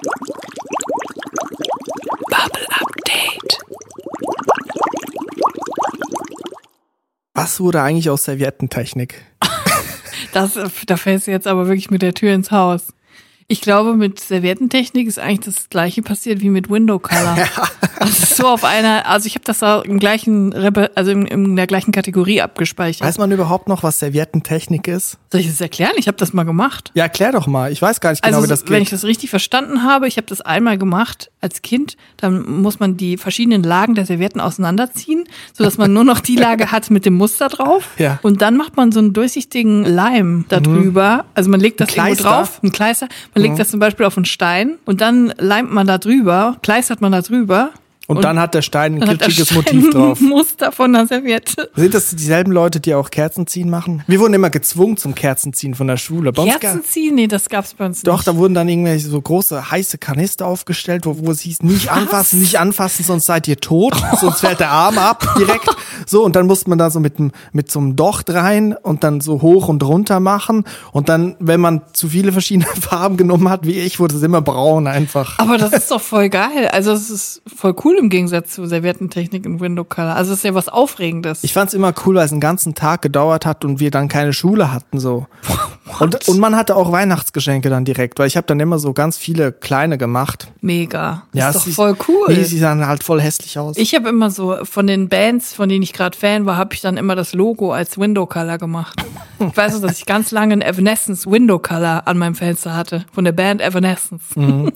Bubble Update. Was wurde eigentlich aus Serviettentechnik? Das, da fällst du jetzt aber wirklich mit der Tür ins Haus. Ich glaube, mit Serviettentechnik ist eigentlich das Gleiche passiert wie mit Window Color. Also so auf einer, also ich habe das da im gleichen, also in, in der gleichen Kategorie abgespeichert. Weiß man überhaupt noch, was Serviettentechnik ist? Soll ich das erklären? Ich habe das mal gemacht. Ja, erklär doch mal. Ich weiß gar nicht genau, also, wie das geht. Wenn ich das richtig verstanden habe, ich habe das einmal gemacht als Kind, dann muss man die verschiedenen Lagen der Servietten auseinanderziehen, sodass man nur noch die Lage hat mit dem Muster drauf. Ja. Und dann macht man so einen durchsichtigen Leim da drüber. Mhm. Also man legt das ein irgendwo drauf, ein Kleister. Man legt das zum Beispiel auf einen Stein und dann leimt man da drüber, kleistert man da drüber. Und, und dann hat der Stein ein kitschiges Stein Motiv drauf. Ein Muster von einer Serviette. Sind das dieselben Leute, die auch Kerzenziehen machen? Wir wurden immer gezwungen zum Kerzenziehen von der Schule. Kerzenziehen? Nee, das gab's bei uns Doch, nicht. Da wurden dann irgendwelche so große, heiße Kanister aufgestellt, wo, wo es hieß, nicht Was? anfassen, nicht anfassen, sonst seid ihr tot. Sonst fällt der Arm ab direkt. So, und dann musste man da so mit, mit so einem Docht rein und dann so hoch und runter machen. Und dann, wenn man zu viele verschiedene Farben genommen hat, wie ich, wurde es immer braun einfach. Aber das ist doch voll geil. Also es ist voll cool im Gegensatz zu Serviettentechnik in Window Color. Also es ist ja was Aufregendes. Ich fand's immer cool, weil es einen ganzen Tag gedauert hat und wir dann keine Schule hatten so. Und, und man hatte auch Weihnachtsgeschenke dann direkt, weil ich habe dann immer so ganz viele kleine gemacht. Mega. Das ja, ist doch ist, voll cool. Nee, sie sahen halt voll hässlich aus. Ich habe immer so, von den Bands, von denen ich gerade Fan war, habe ich dann immer das Logo als Window Color gemacht. Ich weiß noch, dass ich ganz lange ein Evanescence Window Color an meinem Fenster hatte. Von der Band Evanescence. Mhm.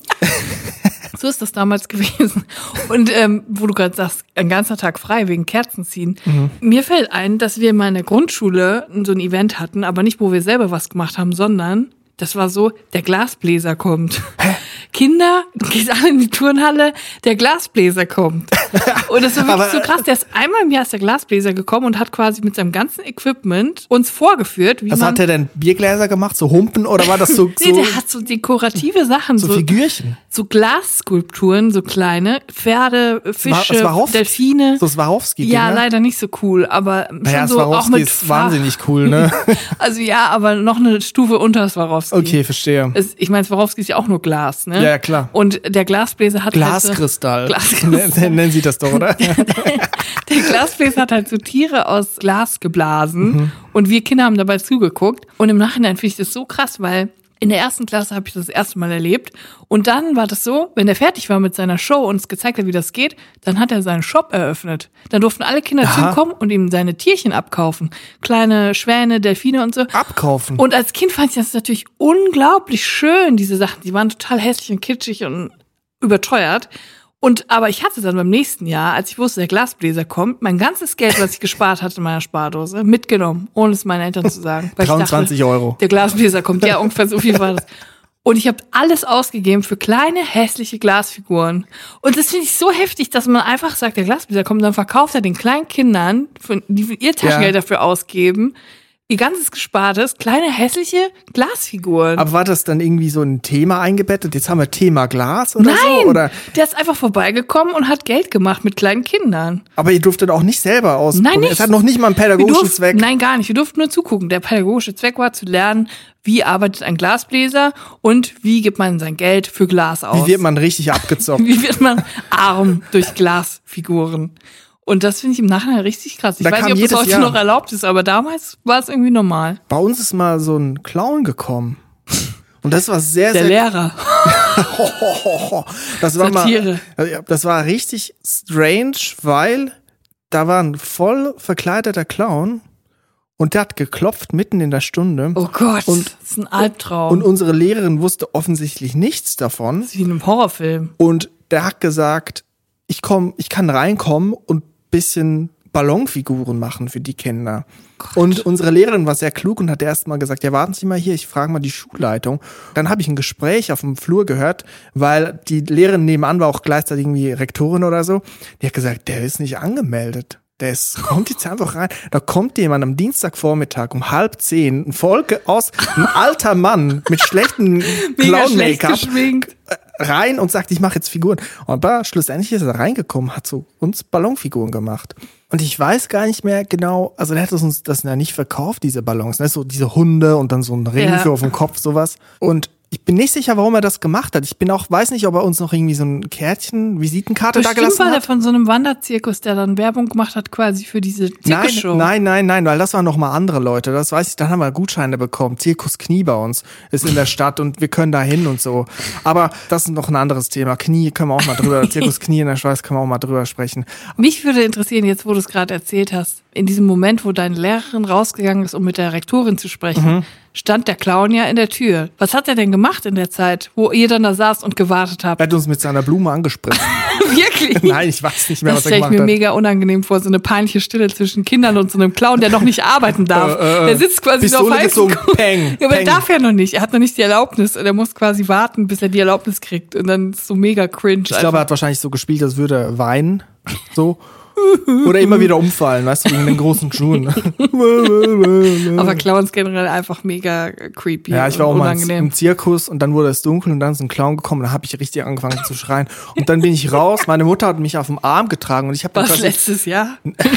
So ist das damals gewesen. Und ähm, wo du gerade sagst, ein ganzer Tag frei wegen Kerzenziehen. Mhm. Mir fällt ein, dass wir mal in der Grundschule so ein Event hatten, aber nicht, wo wir selber was gemacht haben, sondern das war so, der Glasbläser kommt. Hä? Kinder, geht alle in die Turnhalle, der Glasbläser kommt. Und das war wirklich aber, so krass. Der ist einmal im Jahr ist der Glasbläser gekommen und hat quasi mit seinem ganzen Equipment uns vorgeführt, wie was man... hat er denn? Biergläser gemacht? So Humpen? Oder war das so... so nee, der hat so dekorative Sachen. So, so Figürchen? So Glasskulpturen, so kleine. Pferde, Fische, Swarovski, Delfine. So Swarovski. Ja, ne? Leider nicht so cool, aber schon naja, so Swarovski auch mit ist wahnsinnig cool, ne? Also ja, aber noch eine Stufe unter Swarovski. Okay, verstehe. Es, ich meine, Swarovski ist ja auch nur Glas, ne? Ja, klar. Und der Glasbläser hat Glaskristall. Halt so Glaskristall. Nennen Sie das doch, oder? Der Glasbläser hat halt so Tiere aus Glas geblasen mhm. und wir Kinder haben dabei zugeguckt. Und im Nachhinein finde ich das so krass, weil in der ersten Klasse habe ich das das erste Mal erlebt. Und dann war das so, wenn der fertig war mit seiner Show und uns gezeigt hat, wie das geht, dann hat er seinen Shop eröffnet. Dann durften alle Kinder zu ihm kommen und ihm seine Tierchen abkaufen. Kleine Schwäne, Delfine und so. Abkaufen? Und als Kind fand ich das natürlich unglaublich schön, diese Sachen. Die waren total hässlich und kitschig und überteuert. Und, aber ich hatte dann beim nächsten Jahr, als ich wusste, der Glasbläser kommt, mein ganzes Geld, was ich gespart hatte in meiner Spardose, mitgenommen, ohne es meinen Eltern zu sagen. Weil dreiundzwanzig ich dachte, Euro. Der Glasbläser kommt, ja, ungefähr so viel war das. Und ich habe alles ausgegeben für kleine, hässliche Glasfiguren. Und das finde ich so heftig, dass man einfach sagt, der Glasbläser kommt, dann verkauft er den kleinen Kindern, die ihr Taschengeld ja. dafür ausgeben, ihr ganzes Gespartes, kleine hässliche Glasfiguren. Aber war das dann irgendwie so ein Thema eingebettet? Jetzt haben wir Thema Glas oder Nein, so? Oder? Der ist einfach vorbeigekommen und hat Geld gemacht mit kleinen Kindern. Aber ihr durftet auch nicht selber ausprobieren? Nein, nicht. Es hat noch nicht mal einen pädagogischen durften, Zweck? Nein, gar nicht. Wir durften nur zugucken. Der pädagogische Zweck war zu lernen, wie arbeitet ein Glasbläser und wie gibt man sein Geld für Glas aus. Wie wird man richtig abgezockt? Wie wird man arm durch Glasfiguren? Und das finde ich im Nachhinein richtig krass. Ich da weiß nicht, ob das heute Jahr. noch erlaubt ist, aber damals war es irgendwie normal. Bei uns ist mal so ein Clown gekommen. Und das war sehr, Der sehr... Der Lehrer. das war Satire. mal, das war richtig strange, weil da war ein voll verkleideter Clown und der hat geklopft mitten in der Stunde. Oh Gott, und, das ist ein Albtraum. Und unsere Lehrerin wusste offensichtlich nichts davon. Das ist wie in einem Horrorfilm. Und der hat gesagt, ich komm, ich kann reinkommen und bisschen Ballonfiguren machen für die Kinder. Gott. Und unsere Lehrerin war sehr klug und hat erst mal gesagt, ja, warten Sie mal hier, ich frage mal die Schulleitung. Dann habe ich ein Gespräch auf dem Flur gehört, weil die Lehrerin nebenan war auch gleichzeitig irgendwie Rektorin oder so. Die hat gesagt, der ist nicht angemeldet. Der ist, kommt jetzt einfach rein. Da kommt jemand am Dienstagvormittag um halb zehn, ein Volk aus, ein alter Mann mit schlechtem Clown-Make-up rein und sagt, ich mache jetzt Figuren. Aber schlussendlich ist er reingekommen, hat so uns Ballonfiguren gemacht. Und ich weiß gar nicht mehr genau, also der hat uns das ja nicht verkauft, diese Ballons, ne? So diese Hunde und dann so ein Ring ja. für auf dem Kopf, sowas. Und Ich bin nicht sicher, warum er das gemacht hat. Ich bin auch, weiß nicht, ob er uns noch irgendwie so ein Kärtchen, Visitenkarte Bestimmt da gelassen war hat. der von so einem Wanderzirkus, der dann Werbung gemacht hat quasi für diese Zirkusshow. Nein, nein, nein, nein, weil das waren noch mal andere Leute. Das weiß ich, dann haben wir Gutscheine bekommen. Zirkus Knie bei uns ist in der Stadt und wir können da hin und so. Aber das ist noch ein anderes Thema. Knie können wir auch mal drüber, Zirkus Knie in der Schweiz können wir auch mal drüber sprechen. Mich würde interessieren, jetzt wo du es gerade erzählt hast, in diesem Moment, wo deine Lehrerin rausgegangen ist, um mit der Rektorin zu sprechen, mhm. stand der Clown ja in der Tür. Was hat er denn gemacht in der Zeit, wo ihr dann da saßt und gewartet habt? Er hat uns mit seiner Blume angespritzt. Wirklich? Nein, ich weiß nicht mehr, das was er gemacht hat. Das stelle ich mir mega unangenehm vor, so eine peinliche Stille zwischen Kindern und so einem Clown, der noch nicht arbeiten darf. Äh, äh, der sitzt quasi Pistole noch auf gezogen, peng, ja, aber peng. er darf ja noch nicht. Er hat noch nicht die Erlaubnis. Er muss quasi warten, bis er die Erlaubnis kriegt. Und dann ist so mega cringe. Ich glaube, er hat wahrscheinlich so gespielt, als würde er weinen. So. Oder immer wieder umfallen, weißt du, wegen den großen Schuhen. Aber Clowns generell einfach mega creepy. Ja, ich war auch mal unangenehm. im Zirkus und dann wurde es dunkel und dann ist ein Clown gekommen und dann habe ich richtig angefangen zu schreien. Und dann bin ich raus, meine Mutter hat mich auf dem Arm getragen und ich habe... Was, letztes Jahr?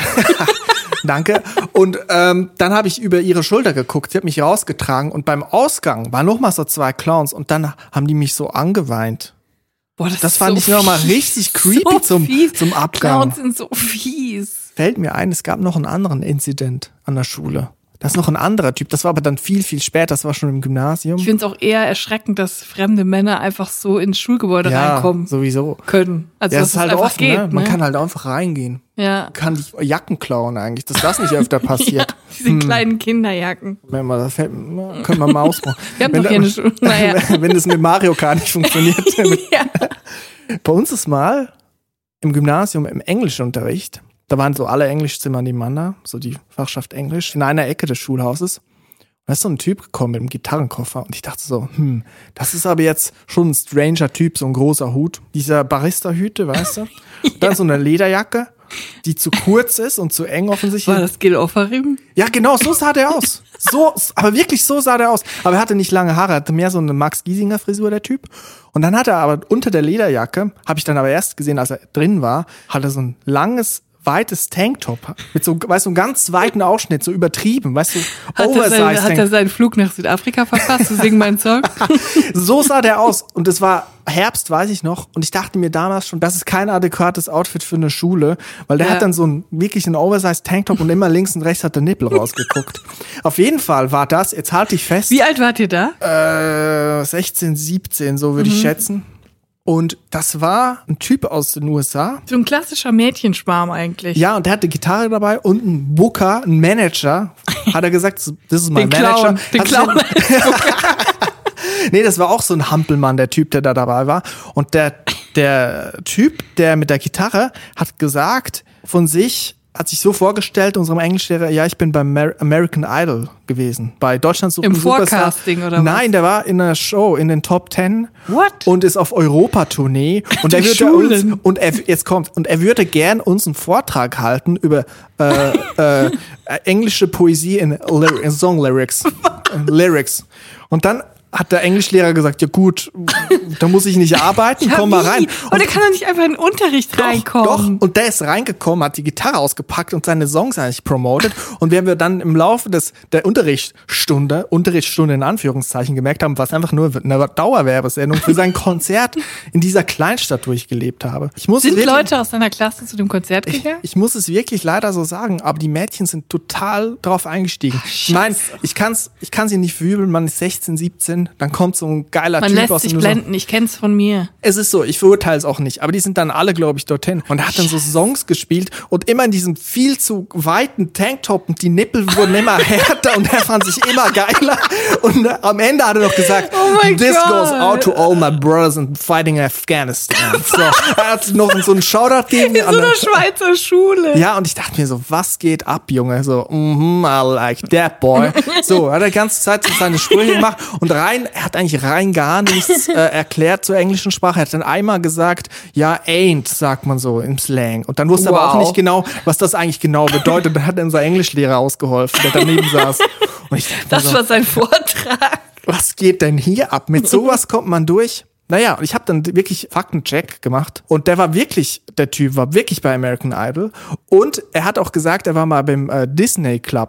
Danke. Und ähm, dann habe ich über ihre Schulter geguckt, sie hat mich rausgetragen und beim Ausgang waren noch mal so zwei Clowns und dann haben die mich so angeweint. Boah, das, das ist fand so ich nochmal richtig creepy so zum, fies. zum Abgang. Clowns sind so fies. Fällt mir ein, es gab noch einen anderen Incident an der Schule. Das ist noch ein anderer Typ, das war aber dann viel, viel später, das war schon im Gymnasium. Ich finde es auch eher erschreckend, dass fremde Männer einfach so ins Schulgebäude ja, reinkommen sowieso. können. Also ja, dass das ist halt einfach offen, geht, ne? Man ne? kann halt einfach reingehen. Ja. Man kann die Jacken klauen eigentlich, dass das nicht öfter passiert. Ja, diese hm. kleinen Kinderjacken. Wenn man, das fällt, können wir mal ausprobieren. Wir haben wenn doch hier eine Schule. Naja. Wenn das mit Mario Kart nicht funktioniert. Ja. Bei uns ist mal im Gymnasium im Englischunterricht, da waren so alle Englischzimmer nebeneinander, so die Fachschaft Englisch, in einer Ecke des Schulhauses. Und da ist so ein Typ gekommen mit einem Gitarrenkoffer und ich dachte so, hm, das ist aber jetzt schon ein stranger Typ, so ein großer Hut. Dieser Barista-Hüte, weißt du? Und dann Ja. so eine Lederjacke, die zu kurz ist und zu eng offensichtlich. War das Gil Offarim? Ja, genau, so sah der aus. So, aber wirklich so sah der aus. Aber er hatte nicht lange Haare, er hatte mehr so eine Max-Giesinger-Frisur, der Typ. Und dann hat er aber unter der Lederjacke, habe ich dann aber erst gesehen, als er drin war, hat er so ein langes, weites Tanktop mit so, weißt du, einem ganz weiten Ausschnitt, so übertrieben, weißt du, Hat, er, sein, hat er seinen Flug nach Südafrika verpasst zu singen meinen Song? So sah der aus. Und es war Herbst, weiß ich noch. Und ich dachte mir damals schon, das ist kein adäquates Outfit für eine Schule, weil der ja. hat dann so einen wirklich einen Oversized Tanktop und immer links und rechts hat der Nippel rausgeguckt. Auf jeden Fall war das, jetzt halte ich fest. Wie alt wart ihr da? Äh, sechzehn, siebzehn, so würde mhm. ich schätzen. Und das war ein Typ aus den U S A. So ein klassischer Mädchenschwarm eigentlich. Ja, und der hatte Gitarre dabei und ein Booker, ein Manager. Hat er gesagt, das ist mein den Manager. Clown, den Clown. Nee, das war auch so ein Hampelmann, der Typ, der da dabei war. Und der, der Typ, der mit der Gitarre, hat gesagt von sich, hat sich so vorgestellt, unserem Englischlehrer, ja, ich bin beim Mer- American Idol gewesen. Bei Deutschland sucht Im ein Superstar. Forecasting oder was? Nein, der war in einer Show, in den Top Ten. What? Und ist auf Europatournee. Und Die er würde Schulen. uns, und er, jetzt kommt, und er würde gern uns einen Vortrag halten über, äh, äh, englische Poesie in, Lyri- in Song Lyrics. Lyrics. Und dann hat der Englischlehrer gesagt, ja gut, da muss ich nicht arbeiten, Ja, komm mal wie? rein. Und er kann doch nicht einfach in den Unterricht Doch, reinkommen. doch. Und der ist reingekommen, hat die Gitarre ausgepackt und seine Songs eigentlich promotet. Und wenn wir dann im Laufe des der Unterrichtsstunde, Unterrichtsstunde in Anführungszeichen gemerkt haben, was einfach nur eine Dauerwerbesendung für sein Konzert in dieser Kleinstadt, wo ich gelebt habe. Ich muss Sind wirklich, Leute aus deiner Klasse zu dem Konzert gegangen? ich muss es wirklich leider so sagen, aber die Mädchen sind total drauf eingestiegen. Ach, ich meine, ich kann's, ich kann sie nicht verübeln, man ist sechzehn, siebzehn, dann kommt so ein geiler Man Typ lässt aus sich dem blenden, ich kenn's von mir. Es ist so, ich verurteile es auch nicht, aber die sind dann alle, glaube ich, dorthin. Und er hat dann so Songs gespielt und immer in diesem viel zu weiten Tanktop und die Nippel wurden immer härter und er fand sich immer geiler. Und am Ende hat er noch gesagt, Oh mein this Gott. goes out to all my brothers in fighting Afghanistan. So, er hat noch so einen Shoutout gegeben. In so einer Schweizer Schule. Ja, und ich dachte mir so, was geht ab, Junge? So, mhm, I like that boy. So, hat er die ganze Zeit so seine Sprüche gemacht und rein, er hat eigentlich rein gar nichts äh, erklärt zur englischen Sprache. Er hat dann einmal gesagt, ja, ain't, sagt man so im Slang. Und dann wusste er aber auch Wow. nicht genau, was das eigentlich genau bedeutet. Dann hat unser Englischlehrer ausgeholfen, der daneben saß. Und ich dachte mir Das so, war sein Vortrag. was geht denn hier ab? Mit sowas kommt man durch. Naja, und ich habe dann wirklich Faktencheck gemacht und der war wirklich, der Typ war wirklich bei American Idol und er hat auch gesagt, er war mal beim äh, Disney Club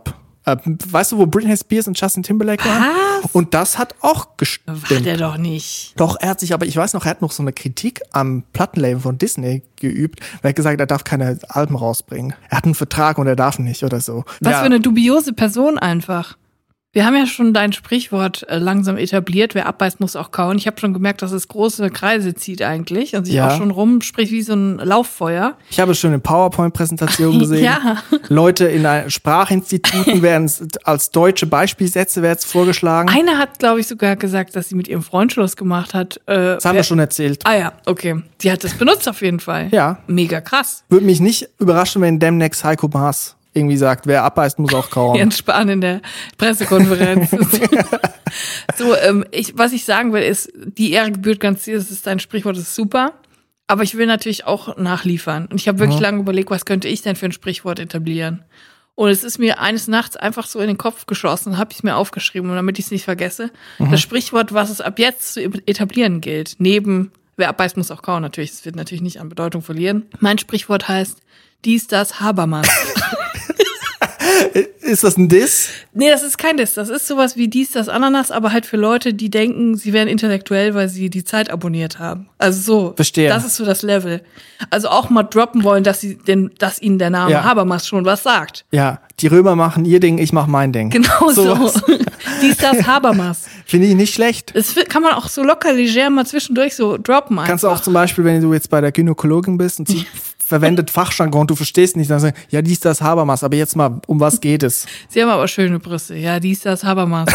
Äh, weißt du, wo Britney Spears und Justin Timberlake waren? Was? Und das hat auch gestimmt. War der doch nicht. Doch, er hat sich, aber ich weiß noch, er hat noch so eine Kritik am Plattenlabel von Disney geübt, weil er hat gesagt, er darf keine Alben rausbringen. Er hat einen Vertrag und er darf nicht oder so. Was ja. für eine dubiose Person einfach. Wir haben ja schon dein Sprichwort äh, langsam etabliert, wer abbeißt, muss auch kauen. Ich habe schon gemerkt, dass es große Kreise zieht eigentlich und sich ja. auch schon rumspricht wie so ein Lauffeuer. Ich habe es schon in PowerPoint-Präsentationen gesehen. Ja. Leute in Sprachinstituten werden als deutsche Beispielsätze werden vorgeschlagen. Eine hat, glaube ich, sogar gesagt, dass sie mit ihrem Freund Schluss gemacht hat. Äh, das haben wer, wir schon erzählt. Ah ja, okay. Sie hat das benutzt auf jeden Fall. Ja. Mega krass. Würde mich nicht überraschen, wenn demnächst Heiko Maas irgendwie sagt, wer abbeißt, muss auch kauen. Jens Spahn in der Pressekonferenz. so, ähm, ich, was ich sagen will, ist, die Ehre gebührt ganz dir, das ist dein Sprichwort, das ist super. Aber ich will natürlich auch nachliefern. Und ich habe wirklich mhm. lange überlegt, was könnte ich denn für ein Sprichwort etablieren? Und es ist mir eines Nachts einfach so in den Kopf geschossen, habe ich es mir aufgeschrieben, und damit ich es nicht vergesse. Mhm. Das Sprichwort, was es ab jetzt zu etablieren gilt, neben wer abbeißt, muss auch kauen, natürlich, es wird natürlich nicht an Bedeutung verlieren. Mein Sprichwort heißt, dies, das, Habermas. Ist das ein Diss? Nee, das ist kein Diss. Das ist sowas wie dies, das, Ananas, aber halt für Leute, die denken, sie wären intellektuell, weil sie die Zeit abonniert haben. Also so. Verstehe. Das ist so das Level. Also auch mal droppen wollen, dass sie denn, dass ihnen der Name ja. Habermas schon was sagt. Ja, die Römer machen ihr Ding, ich mach mein Ding. Genau so. so. Dies, das, Habermas. Finde ich nicht schlecht. Das kann man auch so locker, leger mal zwischendurch so droppen einfach. Kannst du auch zum Beispiel, wenn du jetzt bei der Gynäkologin bist und sie verwendet Fachjargon und du verstehst nicht, dann sagen, ja, dies, das, Habermas, aber jetzt mal, um was geht es? Sie haben aber schöne Brüste. Ja, dies, das, Habermas.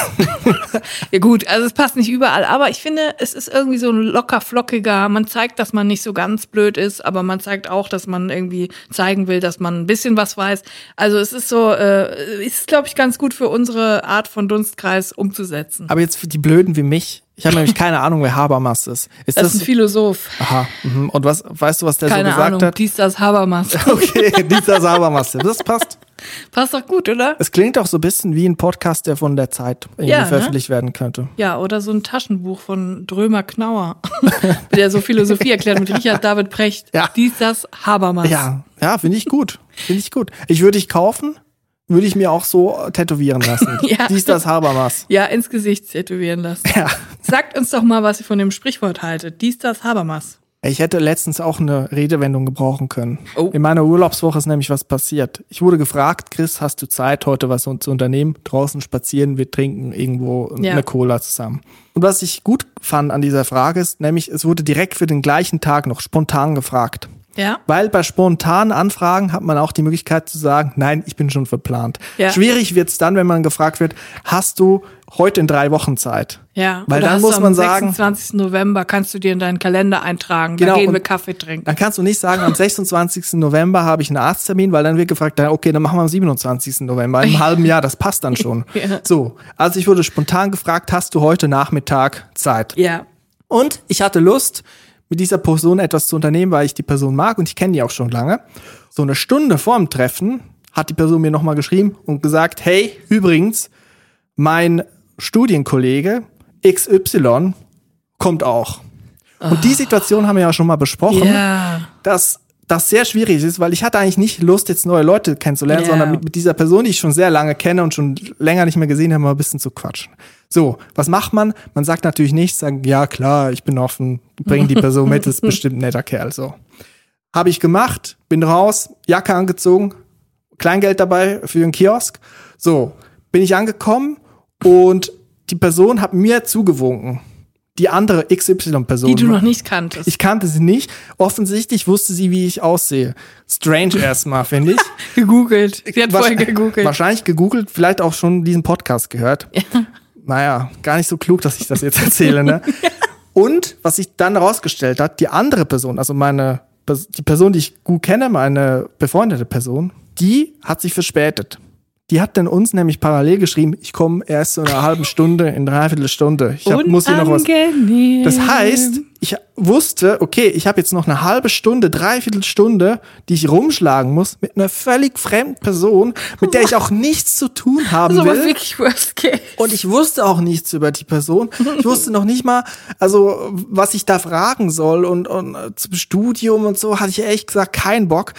Ja gut, also es passt nicht überall, aber ich finde, es ist irgendwie so ein locker flockiger, man zeigt, dass man nicht so ganz blöd ist, aber man zeigt auch, dass man irgendwie zeigen will, dass man ein bisschen was weiß. Also es ist so, äh, ist, glaube ich, ganz gut für unsere Art von Dunstkreis umzusetzen. Aber jetzt für die Blöden wie mich, ich habe nämlich keine Ahnung, wer Habermas ist. Ist das, das ist ein Philosoph. Aha. Mhm. Und was, weißt du, was der keine so gesagt Ahnung, hat? Dies, das, Habermas. Okay, dies, das, Habermas. Das passt. Passt doch gut, oder? Es klingt auch so ein bisschen wie ein Podcast, der von der Zeit irgendwie ja, veröffentlicht ne? werden könnte. Ja, oder so ein Taschenbuch von Drömer Knauer, der so Philosophie erklärt mit Richard David Precht. Ja. Dies, das, Habermas. Ja, ja, finde ich gut. Finde ich gut. Ich würde dich kaufen, würde ich mir auch so tätowieren lassen. Ja. Dies, das, Habermas. Ja, ins Gesicht tätowieren lassen. Ja. Sagt uns doch mal, was ihr von dem Sprichwort haltet. Dies, das, Habermas. Ich hätte letztens auch eine Redewendung gebrauchen können. Oh. In meiner Urlaubswoche ist nämlich was passiert. Ich wurde gefragt, Chris, hast du Zeit, heute was zu unternehmen? Draußen spazieren, wir trinken irgendwo ja. eine Cola zusammen. Und was ich gut fand an dieser Frage ist, nämlich es wurde direkt für den gleichen Tag noch spontan gefragt. Ja. Weil bei spontanen Anfragen hat man auch die Möglichkeit zu sagen, nein, ich bin schon verplant. Ja. Schwierig wird's dann, wenn man gefragt wird, hast du heute in drei Wochen Zeit? Ja. Weil Oder dann hast muss du man am sagen, sechsundzwanzigsten November kannst du dir in deinen Kalender eintragen. Genau, da gehen und wir Kaffee trinken. dann kannst du nicht sagen, am sechsundzwanzigsten November habe ich einen Arzttermin, weil dann wird gefragt, okay, dann machen wir am siebenundzwanzigsten November, im halben Jahr, das passt dann schon. Ja. So, also ich wurde spontan gefragt, hast du heute Nachmittag Zeit? Ja. Und ich hatte Lust, mit dieser Person etwas zu unternehmen, weil ich die Person mag und ich kenne die auch schon lange. So eine Stunde vor dem Treffen hat die Person mir nochmal geschrieben und gesagt, hey, übrigens, mein Studienkollege X Y kommt auch. Oh. Und die Situation haben wir ja schon mal besprochen, ja. dass das sehr schwierig ist, weil ich hatte eigentlich nicht Lust, jetzt neue Leute kennenzulernen, ja. sondern mit, mit dieser Person, die ich schon sehr lange kenne und schon länger nicht mehr gesehen habe, mal ein bisschen zu quatschen. So, was macht man? Man sagt natürlich nichts, sagen, ja klar, ich bin offen, bring die Person mit, ist bestimmt ein netter Kerl, so. Habe ich gemacht, bin raus, Jacke angezogen, Kleingeld dabei für den Kiosk. So, bin ich angekommen und die Person hat mir zugewunken. Die andere X Y-Person. Die du noch nicht kanntest. Ich kannte sie nicht. Offensichtlich wusste sie, wie ich aussehe. Strange erstmal, finde ich. Gegoogelt. Sie hat vorher gegoogelt. Wahrscheinlich gegoogelt, vielleicht auch schon diesen Podcast gehört. Ja. Naja, gar nicht so klug, dass ich das jetzt erzähle, ne? Ja. Und was sich dann herausgestellt hat, die andere Person, also meine, die Person, die ich gut kenne, meine befreundete Person, die hat sich verspätet. Die hat dann uns nämlich parallel geschrieben, ich komme erst in einer halben Stunde, in einer Dreiviertelstunde. Ich hab, muss hier noch was. Das heißt, ich wusste, okay, ich habe jetzt noch eine halbe Stunde, Dreiviertelstunde, die ich rumschlagen muss mit einer völlig fremden Person, mit der ich auch nichts zu tun haben das ist will. Aber wirklich worst case. Und ich wusste auch nichts über die Person. Ich wusste noch nicht mal, also was ich da fragen soll und, und zum Studium und so hatte ich ehrlich gesagt keinen Bock.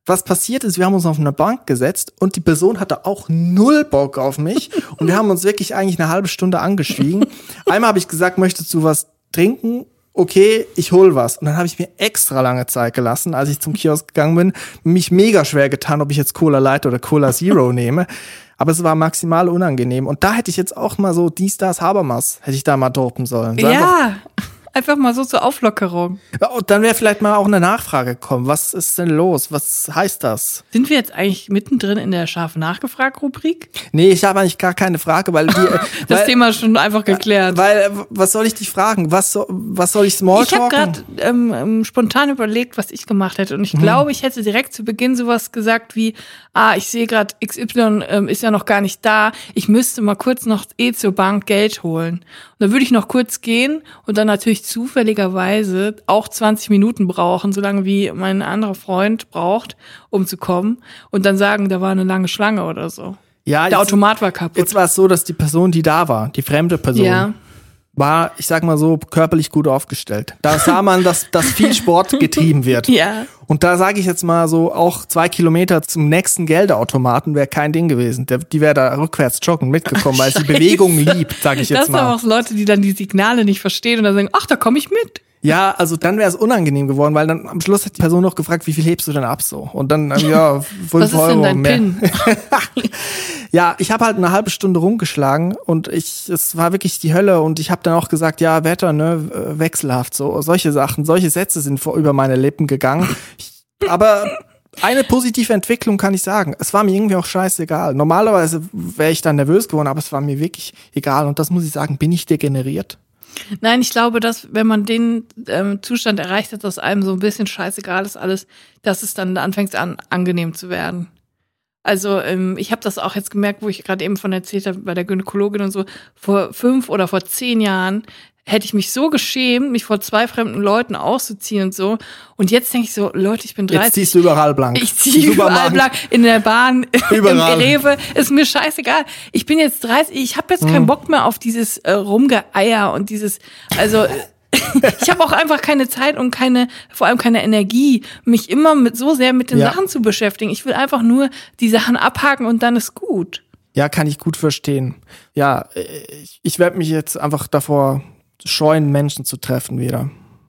was passiert ist, wir haben uns auf eine Bank gesetzt und die Person hatte auch null Bock auf mich und wir haben uns wirklich eigentlich eine halbe Stunde angeschwiegen. Einmal habe ich gesagt, möchtest du was trinken? Okay, ich hol was. Und dann habe ich mir extra lange Zeit gelassen, als ich zum Kiosk gegangen bin, mich mega schwer getan, ob ich jetzt Cola Light oder Cola Zero nehme. Aber es war maximal unangenehm. Und da hätte ich jetzt auch mal so dies, das, Habermas, hätte ich da mal dopen sollen. So ja, einfach mal so zur Auflockerung. Ja, und dann wäre vielleicht mal auch eine Nachfrage gekommen. Was ist denn los? Was heißt das? Sind wir jetzt eigentlich mittendrin in der scharf nachgefragt-Rubrik? Nee, ich habe eigentlich gar keine Frage, weil die das weil, Thema ist schon einfach geklärt. Weil, was soll ich dich fragen? Was, so, was soll ich Smalltalken? Ich habe gerade ähm, spontan überlegt, was ich gemacht hätte. Und ich hm. glaube, ich hätte direkt zu Beginn sowas gesagt wie, ah, ich sehe gerade, X Y ähm, ist ja noch gar nicht da. Ich müsste mal kurz noch eh zur Bank Geld holen. Und dann würde ich noch kurz gehen und dann natürlich zufälligerweise auch zwanzig Minuten brauchen, solange wie mein anderer Freund braucht, um zu kommen. Und dann sagen, da war eine lange Schlange oder so. Ja, der jetzt, Automat war kaputt. Jetzt war es so, dass die Person, die da war, die fremde Person, ja. war, ich sag mal so, körperlich gut aufgestellt. Da sah man, dass, dass viel Sport getrieben wird. Ja. Und da sage ich jetzt mal so, auch zwei Kilometer zum nächsten Geldautomaten wäre kein Ding gewesen. Der, die wäre da rückwärts joggen mitgekommen, Ach, weil sie Bewegung liebt, sage ich jetzt das mal. Das sind aber auch Leute, die dann die Signale nicht verstehen und dann sagen, ach, da komme ich mit. Ja, also dann wäre es unangenehm geworden, weil dann am Schluss hat die Person noch gefragt, wie viel hebst du denn ab so? Und dann, ja, fünf Euro denn dein mehr. Pin? Ja, ich habe halt eine halbe Stunde rumgeschlagen und ich, es war wirklich die Hölle und ich habe dann auch gesagt, ja, Wetter, ne, wechselhaft, so, solche Sachen, solche Sätze sind vor über meine Lippen gegangen. Ich, aber eine positive Entwicklung kann ich sagen. Es war mir irgendwie auch scheißegal. Normalerweise wäre ich dann nervös geworden, aber es war mir wirklich egal und das muss ich sagen, bin ich degeneriert? Nein, ich glaube, dass wenn man den ähm, Zustand erreicht hat, dass einem so ein bisschen scheißegal ist alles, dass es dann anfängt an angenehm zu werden. Also ähm, ich habe das auch jetzt gemerkt, wo ich gerade eben von erzählt habe, bei der Gynäkologin und so, vor fünf oder vor zehn Jahren hätte ich mich so geschämt, mich vor zwei fremden Leuten auszuziehen und so. Und jetzt denke ich so, Leute, ich bin dreißig. Jetzt ziehst du überall blank. Ich ziehe überall blank. In der Bahn, überall. im Rewe. Ist mir scheißegal. Ich bin jetzt dreißig. Ich habe jetzt hm. keinen Bock mehr auf dieses äh, Rumgeeier und dieses, also ich habe auch einfach keine Zeit und keine, vor allem keine Energie, mich immer mit so sehr mit den ja. Sachen zu beschäftigen. Ich will einfach nur die Sachen abhaken und dann ist gut. Ja, kann ich gut verstehen. Ja, ich, ich werde mich jetzt einfach davor scheuen, Menschen zu treffen wieder.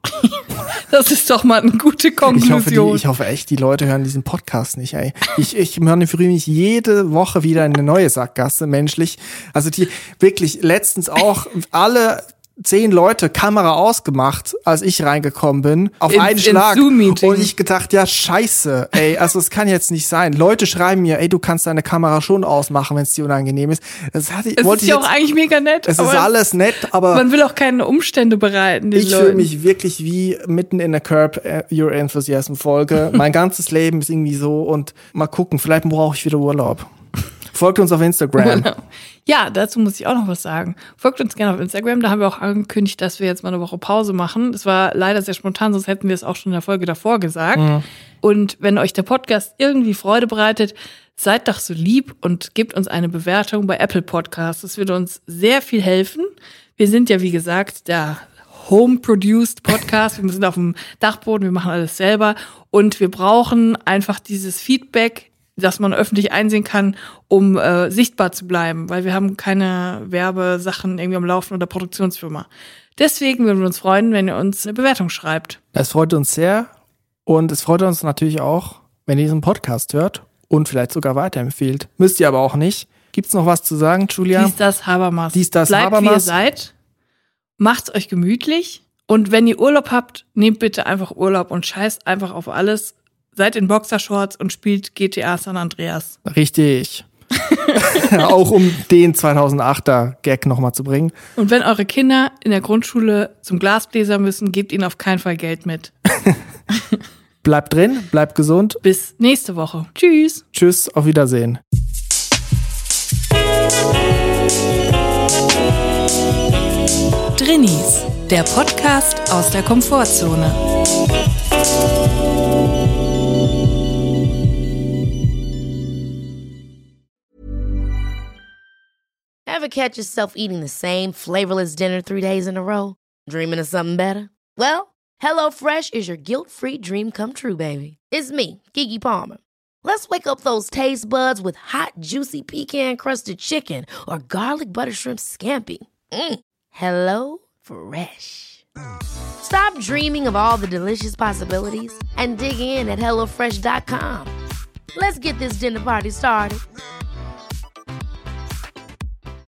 Das ist doch mal eine gute Konklusion. Ich hoffe, die, ich hoffe echt, die Leute hören diesen Podcast nicht, ey. Ich, ich manövriere mich jede Woche wieder in eine neue Sackgasse, menschlich. Also die wirklich letztens auch alle zehn Leute Kamera ausgemacht, als ich reingekommen bin, auf in, einen Schlag. Zoom-Meeting. Und ich gedacht, ja, scheiße, ey, also es kann jetzt nicht sein. Leute schreiben mir, ey, du kannst deine Kamera schon ausmachen, wenn es dir unangenehm ist. Das hatte ich, es wollte ist ja ich auch eigentlich mega nett. Es ist alles nett, aber man will auch keine Umstände bereiten. Den ich fühle mich wirklich wie mitten in der Curb Your Enthusiasm Folge. Mein ganzes Leben ist irgendwie so und mal gucken, vielleicht brauche ich wieder Urlaub. Folgt uns auf Instagram. Ja, dazu muss ich auch noch was sagen. Folgt uns gerne auf Instagram. Da haben wir auch angekündigt, dass wir jetzt mal eine Woche Pause machen. Das war leider sehr spontan, sonst hätten wir es auch schon in der Folge davor gesagt. Mhm. Und wenn euch der Podcast irgendwie Freude bereitet, seid doch so lieb und gebt uns eine Bewertung bei Apple Podcasts. Das würde uns sehr viel helfen. Wir sind ja, wie gesagt, der Home-Produced Podcast. Wir sind auf dem Dachboden, wir machen alles selber. Und wir brauchen einfach dieses Feedback, dass man öffentlich einsehen kann, um äh, sichtbar zu bleiben, weil wir haben keine Werbesachen irgendwie am Laufen oder Produktionsfirma. Deswegen würden wir uns freuen, wenn ihr uns eine Bewertung schreibt. Es freut uns sehr und es freut uns natürlich auch, wenn ihr diesen Podcast hört und vielleicht sogar weiterempfehlt. Müsst ihr aber auch nicht. Gibt's noch was zu sagen, Julia? Dies, das, Habermas. Dies, das, Bleibt, Habermas. wie ihr seid. Macht's euch gemütlich. Und wenn ihr Urlaub habt, nehmt bitte einfach Urlaub und scheißt einfach auf alles. Seid in Boxershorts und spielt G T A San Andreas. Richtig. Auch um den zweitausendachter Gag nochmal zu bringen. Und wenn eure Kinder in der Grundschule zum Glasbläser müssen, gebt ihnen auf keinen Fall Geld mit. Bleibt drin, bleibt gesund. Bis nächste Woche. Tschüss. Tschüss, auf Wiedersehen. Drinnies, der Podcast aus der Komfortzone. Ever catch yourself eating the same flavorless dinner three days in a row? Dreaming of something better? Well, HelloFresh is your guilt-free dream come true, baby. It's me, Keke Palmer. Let's wake up those taste buds with hot, juicy pecan-crusted chicken or garlic butter shrimp scampi. Mm. Hello Fresh. Stop dreaming of all the delicious possibilities and dig in at hello fresh dot com. Let's get this dinner party started.